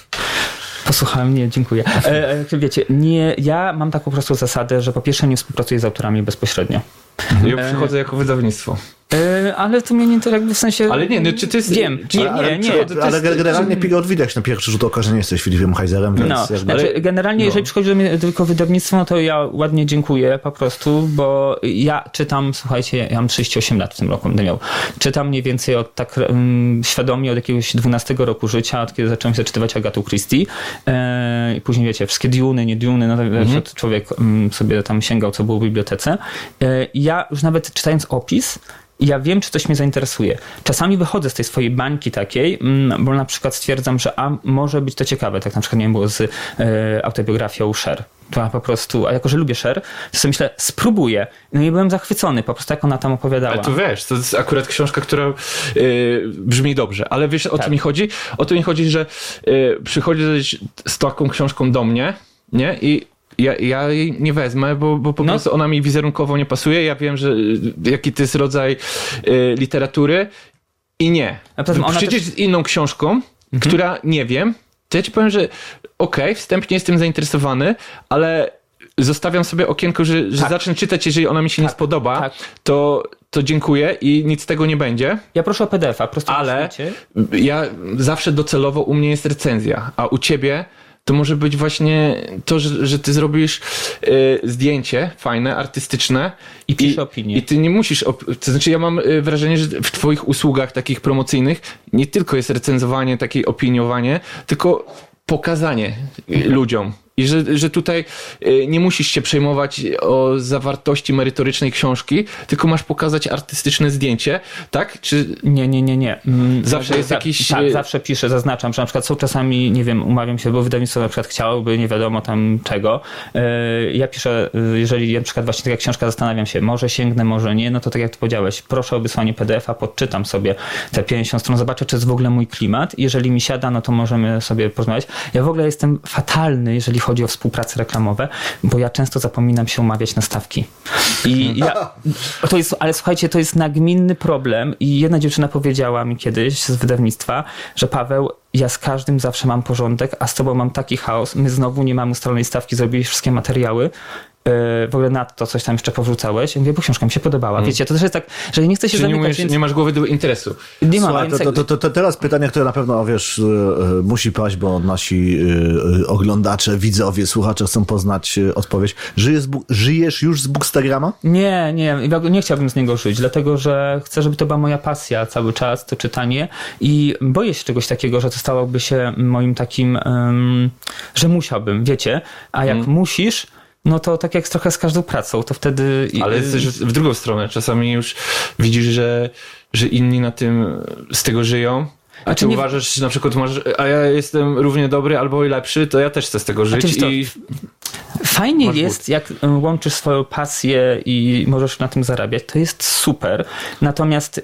Speaker 4: Posłuchałem, nie, dziękuję. E, wiecie, nie, ja mam taką prostą zasadę, że po pierwsze nie współpracuję z autorami bezpośrednio.
Speaker 2: Ja przychodzę e, jako wydawnictwo.
Speaker 4: E, ale to mnie nie to jakby w sensie...
Speaker 2: Ale nie, no czy ty jest...
Speaker 4: Wiem,
Speaker 2: czy,
Speaker 4: nie,
Speaker 2: ale,
Speaker 4: nie,
Speaker 2: nie.
Speaker 3: nie. Ale generalnie Pigot widać na pierwszy rzut oka, że nie jesteś Filipem Heizerem, więc...
Speaker 4: No,
Speaker 3: jakby...
Speaker 4: znaczy generalnie, no. jeżeli przychodzi do mnie tylko wydawnictwo, no to ja ładnie dziękuję po prostu, bo ja czytam, słuchajcie, ja mam trzydzieści osiem lat w tym roku, będę miał. Czytam mniej więcej od tak um, świadomie od jakiegoś dwunastego roku życia, od kiedy zacząłem się czytywać Agatę Christie. E, I później wiecie, wszystkie Duny, nie Duny, no to mhm. człowiek um, sobie tam sięgał, co było w bibliotece. E, ja już nawet czytając opis, i ja wiem, czy coś mnie zainteresuje. Czasami wychodzę z tej swojej bańki takiej, bo na przykład stwierdzam, że a może być to ciekawe, tak na przykład nie wiem, było z e, autobiografią Cher. To ja po prostu, a jako, że lubię Cher, to sobie myślę, spróbuję. No i byłem zachwycony, po prostu jak ona tam opowiadała.
Speaker 2: Ale to wiesz, to jest akurat książka, która yy, brzmi dobrze, ale wiesz, o
Speaker 4: tak.
Speaker 2: co mi chodzi? O to mi chodzi, że yy, przychodzisz z taką książką do mnie, nie? I Ja, ja jej nie wezmę, bo, bo po no. prostu ona mi wizerunkowo nie pasuje. Ja wiem, że jaki to jest rodzaj y, literatury i nie. Przyjdziesz też... z inną książką, mhm. która nie wiem, to ja ci powiem, że okej, okay, wstępnie jestem zainteresowany, ale zostawiam sobie okienko, że, że tak. zacznę czytać, jeżeli ona mi się tak. nie spodoba, tak. to, to dziękuję i nic z tego nie będzie.
Speaker 4: Ja proszę o P D F a, prosto.
Speaker 2: Ale ja zawsze docelowo u mnie jest recenzja, a u ciebie to może być właśnie to, że, że ty zrobisz y, zdjęcie fajne, artystyczne
Speaker 4: i pisz opinię.
Speaker 2: I ty nie musisz, op- to znaczy ja mam wrażenie, że w twoich usługach takich promocyjnych nie tylko jest recenzowanie, takie opiniowanie, tylko pokazanie ludziom. I że, że tutaj nie musisz się przejmować o zawartości merytorycznej książki, tylko masz pokazać artystyczne zdjęcie, tak? Czy...
Speaker 4: Nie, nie, nie, nie.
Speaker 2: Zawsze jest jakiś...
Speaker 4: Tak, zawsze piszę, zaznaczam, że na przykład są czasami, nie wiem, umawiam się, bo wydawnictwo na przykład chciałoby, nie wiadomo tam czego. Ja piszę, jeżeli na przykład właśnie taka książka, zastanawiam się, może sięgnę, może nie, no to tak jak ty powiedziałeś, proszę o wysłanie P D F a, podczytam sobie te pięćdziesiąt stron, zobaczę, czy jest w ogóle mój klimat. Jeżeli mi siada, no to możemy sobie porozmawiać. Ja w ogóle jestem fatalny, jeżeli chodzi o współprace reklamowe, bo ja często zapominam się umawiać na stawki. I ja, to jest, ale słuchajcie, to jest nagminny problem i jedna dziewczyna powiedziała mi kiedyś z wydawnictwa, że Paweł, ja z każdym zawsze mam porządek, a z tobą mam taki chaos, my znowu nie mamy ustalonej stawki, zrobiliśmy wszystkie materiały, w ogóle na to coś tam jeszcze powrzucałeś. Ja mówię, bo książka mi się podobała. Hmm. Wiecie, to też jest tak, że nie chcę się zamykać,
Speaker 2: nie, umiesz,
Speaker 4: więc...
Speaker 2: nie masz głowy do interesu.
Speaker 4: Nie mam.
Speaker 3: Słuchaj, to, to, to, to, to teraz pytanie, które na pewno, wiesz, musi paść, bo nasi oglądacze, widzowie, słuchacze chcą poznać odpowiedź. Żyjesz, żyjesz już z Bookstagrama?
Speaker 4: Nie, nie. Nie chciałbym z niego żyć, dlatego, że chcę, żeby to była moja pasja cały czas, to czytanie i boję się czegoś takiego, że to stałoby się moim takim, um, że musiałbym, wiecie, a jak hmm. musisz, no to tak jak trochę z każdą pracą, to wtedy...
Speaker 2: Ale jesteś w drugą stronę. Czasami już widzisz, że, że inni na tym z tego żyją. A znaczy ty nie... uważasz, że na przykład masz, a ja jestem równie dobry albo i lepszy, to ja też chcę z tego żyć.
Speaker 4: Znaczy,
Speaker 2: i
Speaker 4: fajnie jest, jak łączysz swoją pasję i możesz na tym zarabiać. To jest super. Natomiast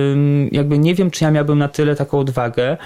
Speaker 4: jakby nie wiem, czy ja miałbym na tyle taką odwagę,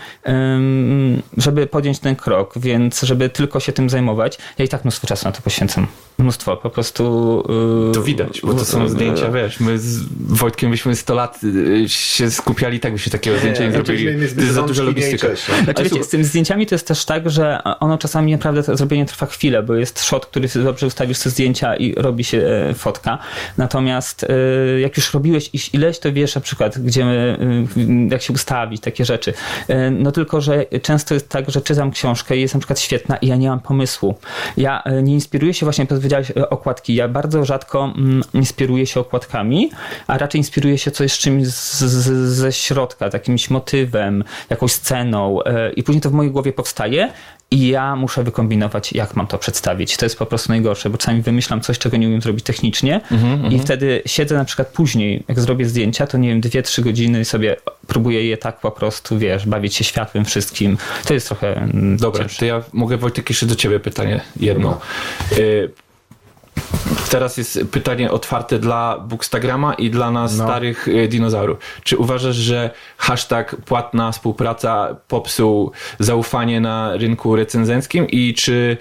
Speaker 4: żeby podjąć ten krok, więc żeby tylko się tym zajmować. Ja i tak mnóstwo czasu na to poświęcam. Mnóstwo, po prostu...
Speaker 2: To widać, bo to są zdjęcia, wiesz, my z Wojtkiem byśmy sto lat się skupiali, tak byśmy takiego zdjęcia nie zrobili. To jest za duża logistyka.
Speaker 4: Znaczy, wiecie, z tymi zdjęciami to jest też tak, że ono czasami naprawdę to zrobienie trwa chwilę, bo jest shot, który dobrze ustawisz te zdjęcia i robi się fotka. Natomiast jak już robiłeś ileś, to wiesz na przykład, gdzie jak się ustawić, takie rzeczy. No tylko, że często jest tak, że czytam książkę i jest na przykład świetna i ja nie mam pomysłu. Ja nie inspiruję się właśnie, powiedziałeś, okładki. Ja bardzo rzadko inspiruję się okładkami, a raczej inspiruję się coś z czymś z, z, ze środka, jakimś motywem, jakąś sceną i później to w mojej głowie powstaje i ja muszę wykombinować, jak mam to przedstawić. To jest po prostu najgorsze, bo czasami wymyślam coś, czego nie umiem zrobić technicznie mm-hmm. i wtedy siedzę na przykład później, jak zrobię zdjęcia, to nie wiem, dwie, trzy godziny i sobie próbuję je tak po prostu, wiesz, bawić się światłem, wszystkim. To jest trochę
Speaker 2: Dobra, cięższe. To ja mogę, Wojtek, jeszcze do ciebie pytanie jedno. No. Y- Teraz jest pytanie otwarte dla Bookstagrama i dla nas no. starych dinozaurów. Czy uważasz, że hashtag płatna współpraca popsuł zaufanie na rynku recenzenckim i czy,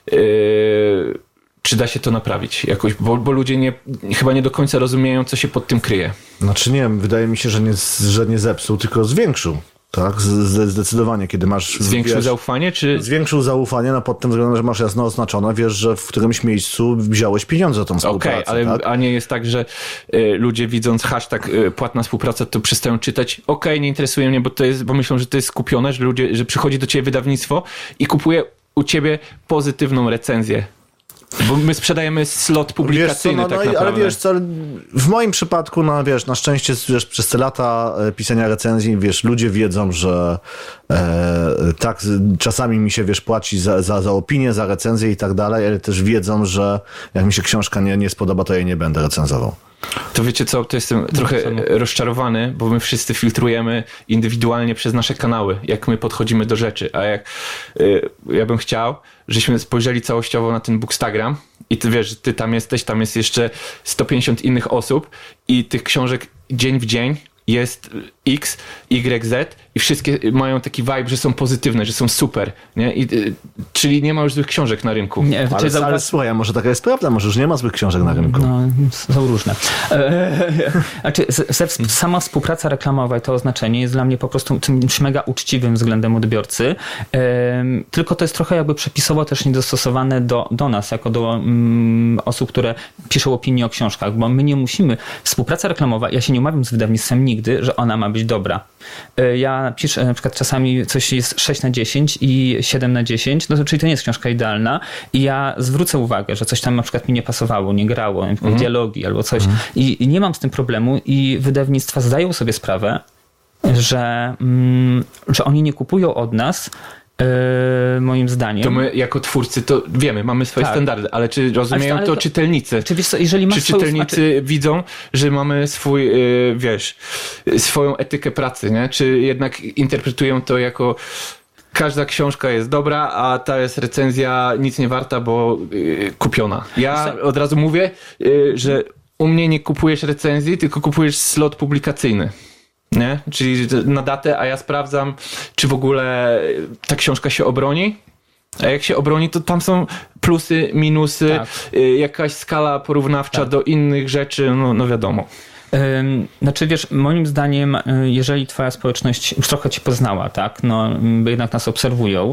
Speaker 2: yy, czy da się to naprawić jakoś? Bo, bo ludzie nie, chyba nie do końca rozumieją, co się pod tym kryje.
Speaker 3: Znaczy nie, wydaje mi się, że nie, że nie zepsuł, tylko zwiększył. Tak, zdecydowanie, kiedy masz...
Speaker 2: Zwiększył
Speaker 3: wiesz,
Speaker 2: zaufanie, czy...
Speaker 3: Zwiększył zaufanie, no pod tym względem, że masz jasno oznaczone, wiesz, że w którymś miejscu wziąłeś pieniądze za tą współpracę.
Speaker 2: Okej, okay, ale
Speaker 3: tak?
Speaker 2: a nie jest tak, że y, ludzie widząc hashtag y, płatna współpraca, to przestają czytać, okej, okay, nie interesuje mnie, bo to jest, bo myślą, że to jest skupione, że ludzie, że przychodzi do ciebie wydawnictwo i kupuje u ciebie pozytywną recenzję. Bo my sprzedajemy slot publikacyjny,
Speaker 3: wiesz co, no,
Speaker 2: tak
Speaker 3: no,
Speaker 2: naprawdę.
Speaker 3: Ale wiesz co, w moim przypadku, no wiesz, na szczęście wiesz, przez te lata pisania recenzji, wiesz, ludzie wiedzą, że e, tak, czasami mi się, wiesz, płaci za, za, za opinię, za recenzję i tak dalej, ale też wiedzą, że jak mi się książka nie, nie spodoba, to jej nie będę recenzował.
Speaker 2: To wiecie co, to jestem trochę rozczarowany, bo my wszyscy filtrujemy indywidualnie przez nasze kanały, jak my podchodzimy do rzeczy, a jak y, ja bym chciał, żeśmy spojrzeli całościowo na ten Bookstagram i ty wiesz, ty tam jesteś, tam jest jeszcze sto pięćdziesiąt innych osób i tych książek dzień w dzień jest X, Y, Z i wszystkie mają taki vibe, że są pozytywne, że są super, nie? I, y, czyli nie ma już złych książek na rynku.
Speaker 4: Nie,
Speaker 3: Ale, ale, ale słuchaj, a może taka jest prawda, może już nie ma złych książek na rynku.
Speaker 4: No, są różne. Znaczy, sama współpraca reklamowa i to oznaczenie jest dla mnie po prostu czymś mega uczciwym względem odbiorcy, tylko to jest trochę jakby przepisowo też niedostosowane do, do nas, jako do um, osób, które piszą opinie o książkach, bo my nie musimy, współpraca reklamowa, ja się nie umawiam z wydawnictwem nigdy, że ona ma być dobra. Ja piszę, na przykład czasami coś jest sześć na dziesięć i siedem na dziesięć, no to, czyli to nie jest książka idealna i ja zwrócę uwagę, że coś tam na przykład mi nie pasowało, nie grało, na przykład mm. dialogi albo coś mm. I, i nie mam z tym problemu i wydawnictwa zdają sobie sprawę, że, mm, że oni nie kupują od nas Yy, moim zdaniem.
Speaker 2: To my jako twórcy to wiemy, mamy swoje tak. standardy, ale czy rozumieją ale, ale to, to czytelnicy?
Speaker 4: Czy, wiesz co, jeżeli masz
Speaker 2: czy czytelnicy swoją... widzą, że mamy swój, yy, wiesz, swoją etykę pracy, nie? Czy jednak interpretują to jako każda książka jest dobra, a ta jest recenzja nic nie warta, bo yy, kupiona. Ja od razu mówię, yy, że u mnie nie kupujesz recenzji, tylko kupujesz slot publikacyjny. Nie? Czyli na datę, a ja sprawdzam, czy w ogóle ta książka się obroni. A jak się obroni, to tam są plusy, minusy, tak. jakaś skala porównawcza tak. do innych rzeczy, no, no wiadomo.
Speaker 4: Znaczy wiesz, moim zdaniem, jeżeli twoja społeczność już trochę cię poznała, tak, no jednak nas obserwują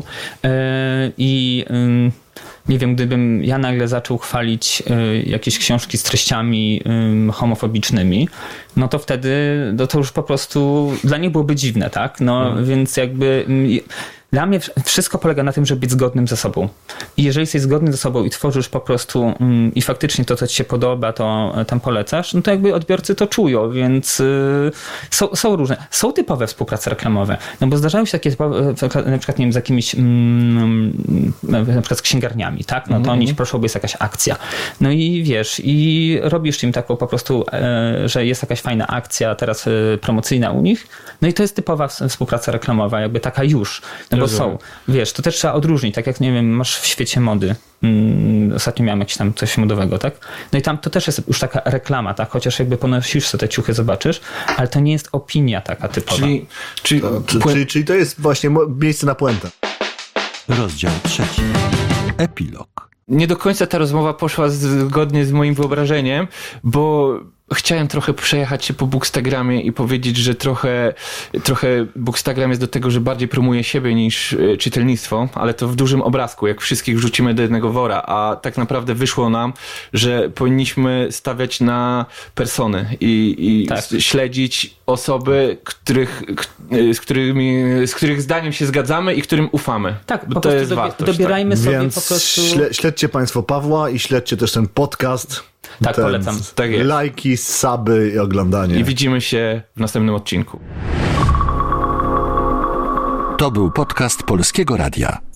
Speaker 4: i nie wiem, gdybym ja nagle zaczął chwalić jakieś książki z treściami homofobicznymi, no to wtedy no to już po prostu dla nich byłoby dziwne, tak, no hmm. więc jakby dla mnie wszystko polega na tym, żeby być zgodnym ze sobą. I jeżeli jesteś zgodny ze sobą i tworzysz po prostu mm, i faktycznie to, co ci się podoba, to tam polecasz, no to jakby odbiorcy to czują, więc y, są, są różne. Są typowe współprace reklamowe. No bo zdarzają się takie typowe, na przykład nie wiem, z jakimiś mm, na przykład z księgarniami, tak? No to mm-hmm. oni ci proszą, bo jest jakaś akcja. No i wiesz, i robisz im taką po prostu, e, że jest jakaś fajna akcja teraz e, promocyjna u nich. No i to jest typowa współpraca reklamowa, jakby taka już. No bo są, wiesz, to też trzeba odróżnić, tak jak, nie wiem, masz w świecie mody, mm, ostatnio miałem jakieś tam coś modowego, tak? No i tam to też jest już taka reklama, tak? Chociaż jakby ponosisz sobie te ciuchy, zobaczysz, ale to nie jest opinia taka typowa.
Speaker 2: Czyli, czyli,
Speaker 3: to, czy, czyli, czyli to jest właśnie miejsce na puentę.
Speaker 1: Rozdział trzeci. Epilog.
Speaker 2: Nie do końca ta rozmowa poszła zgodnie z moim wyobrażeniem, bo chciałem trochę przejechać się po Bookstagramie i powiedzieć, że trochę, trochę Bookstagram jest do tego, że bardziej promuje siebie niż czytelnictwo, ale to w dużym obrazku, jak wszystkich wrzucimy do jednego wora, a tak naprawdę wyszło nam, że powinniśmy stawiać na persony i, i tak. śledzić osoby, których, z, którymi, z których zdaniem się zgadzamy i którym ufamy.
Speaker 4: Tak,
Speaker 2: bo
Speaker 4: po
Speaker 2: to jest
Speaker 4: dobie,
Speaker 2: wartość.
Speaker 4: Dobierajmy
Speaker 2: tak.
Speaker 4: sobie
Speaker 3: Więc
Speaker 4: po prostu...
Speaker 3: śle, śledźcie państwo Pawła i śledźcie też ten podcast.
Speaker 4: Tak,
Speaker 3: ten,
Speaker 4: polecam.
Speaker 2: Tak jest.
Speaker 3: Lajki, suby i oglądanie.
Speaker 2: I widzimy się w następnym odcinku.
Speaker 1: To był podcast Polskiego Radia.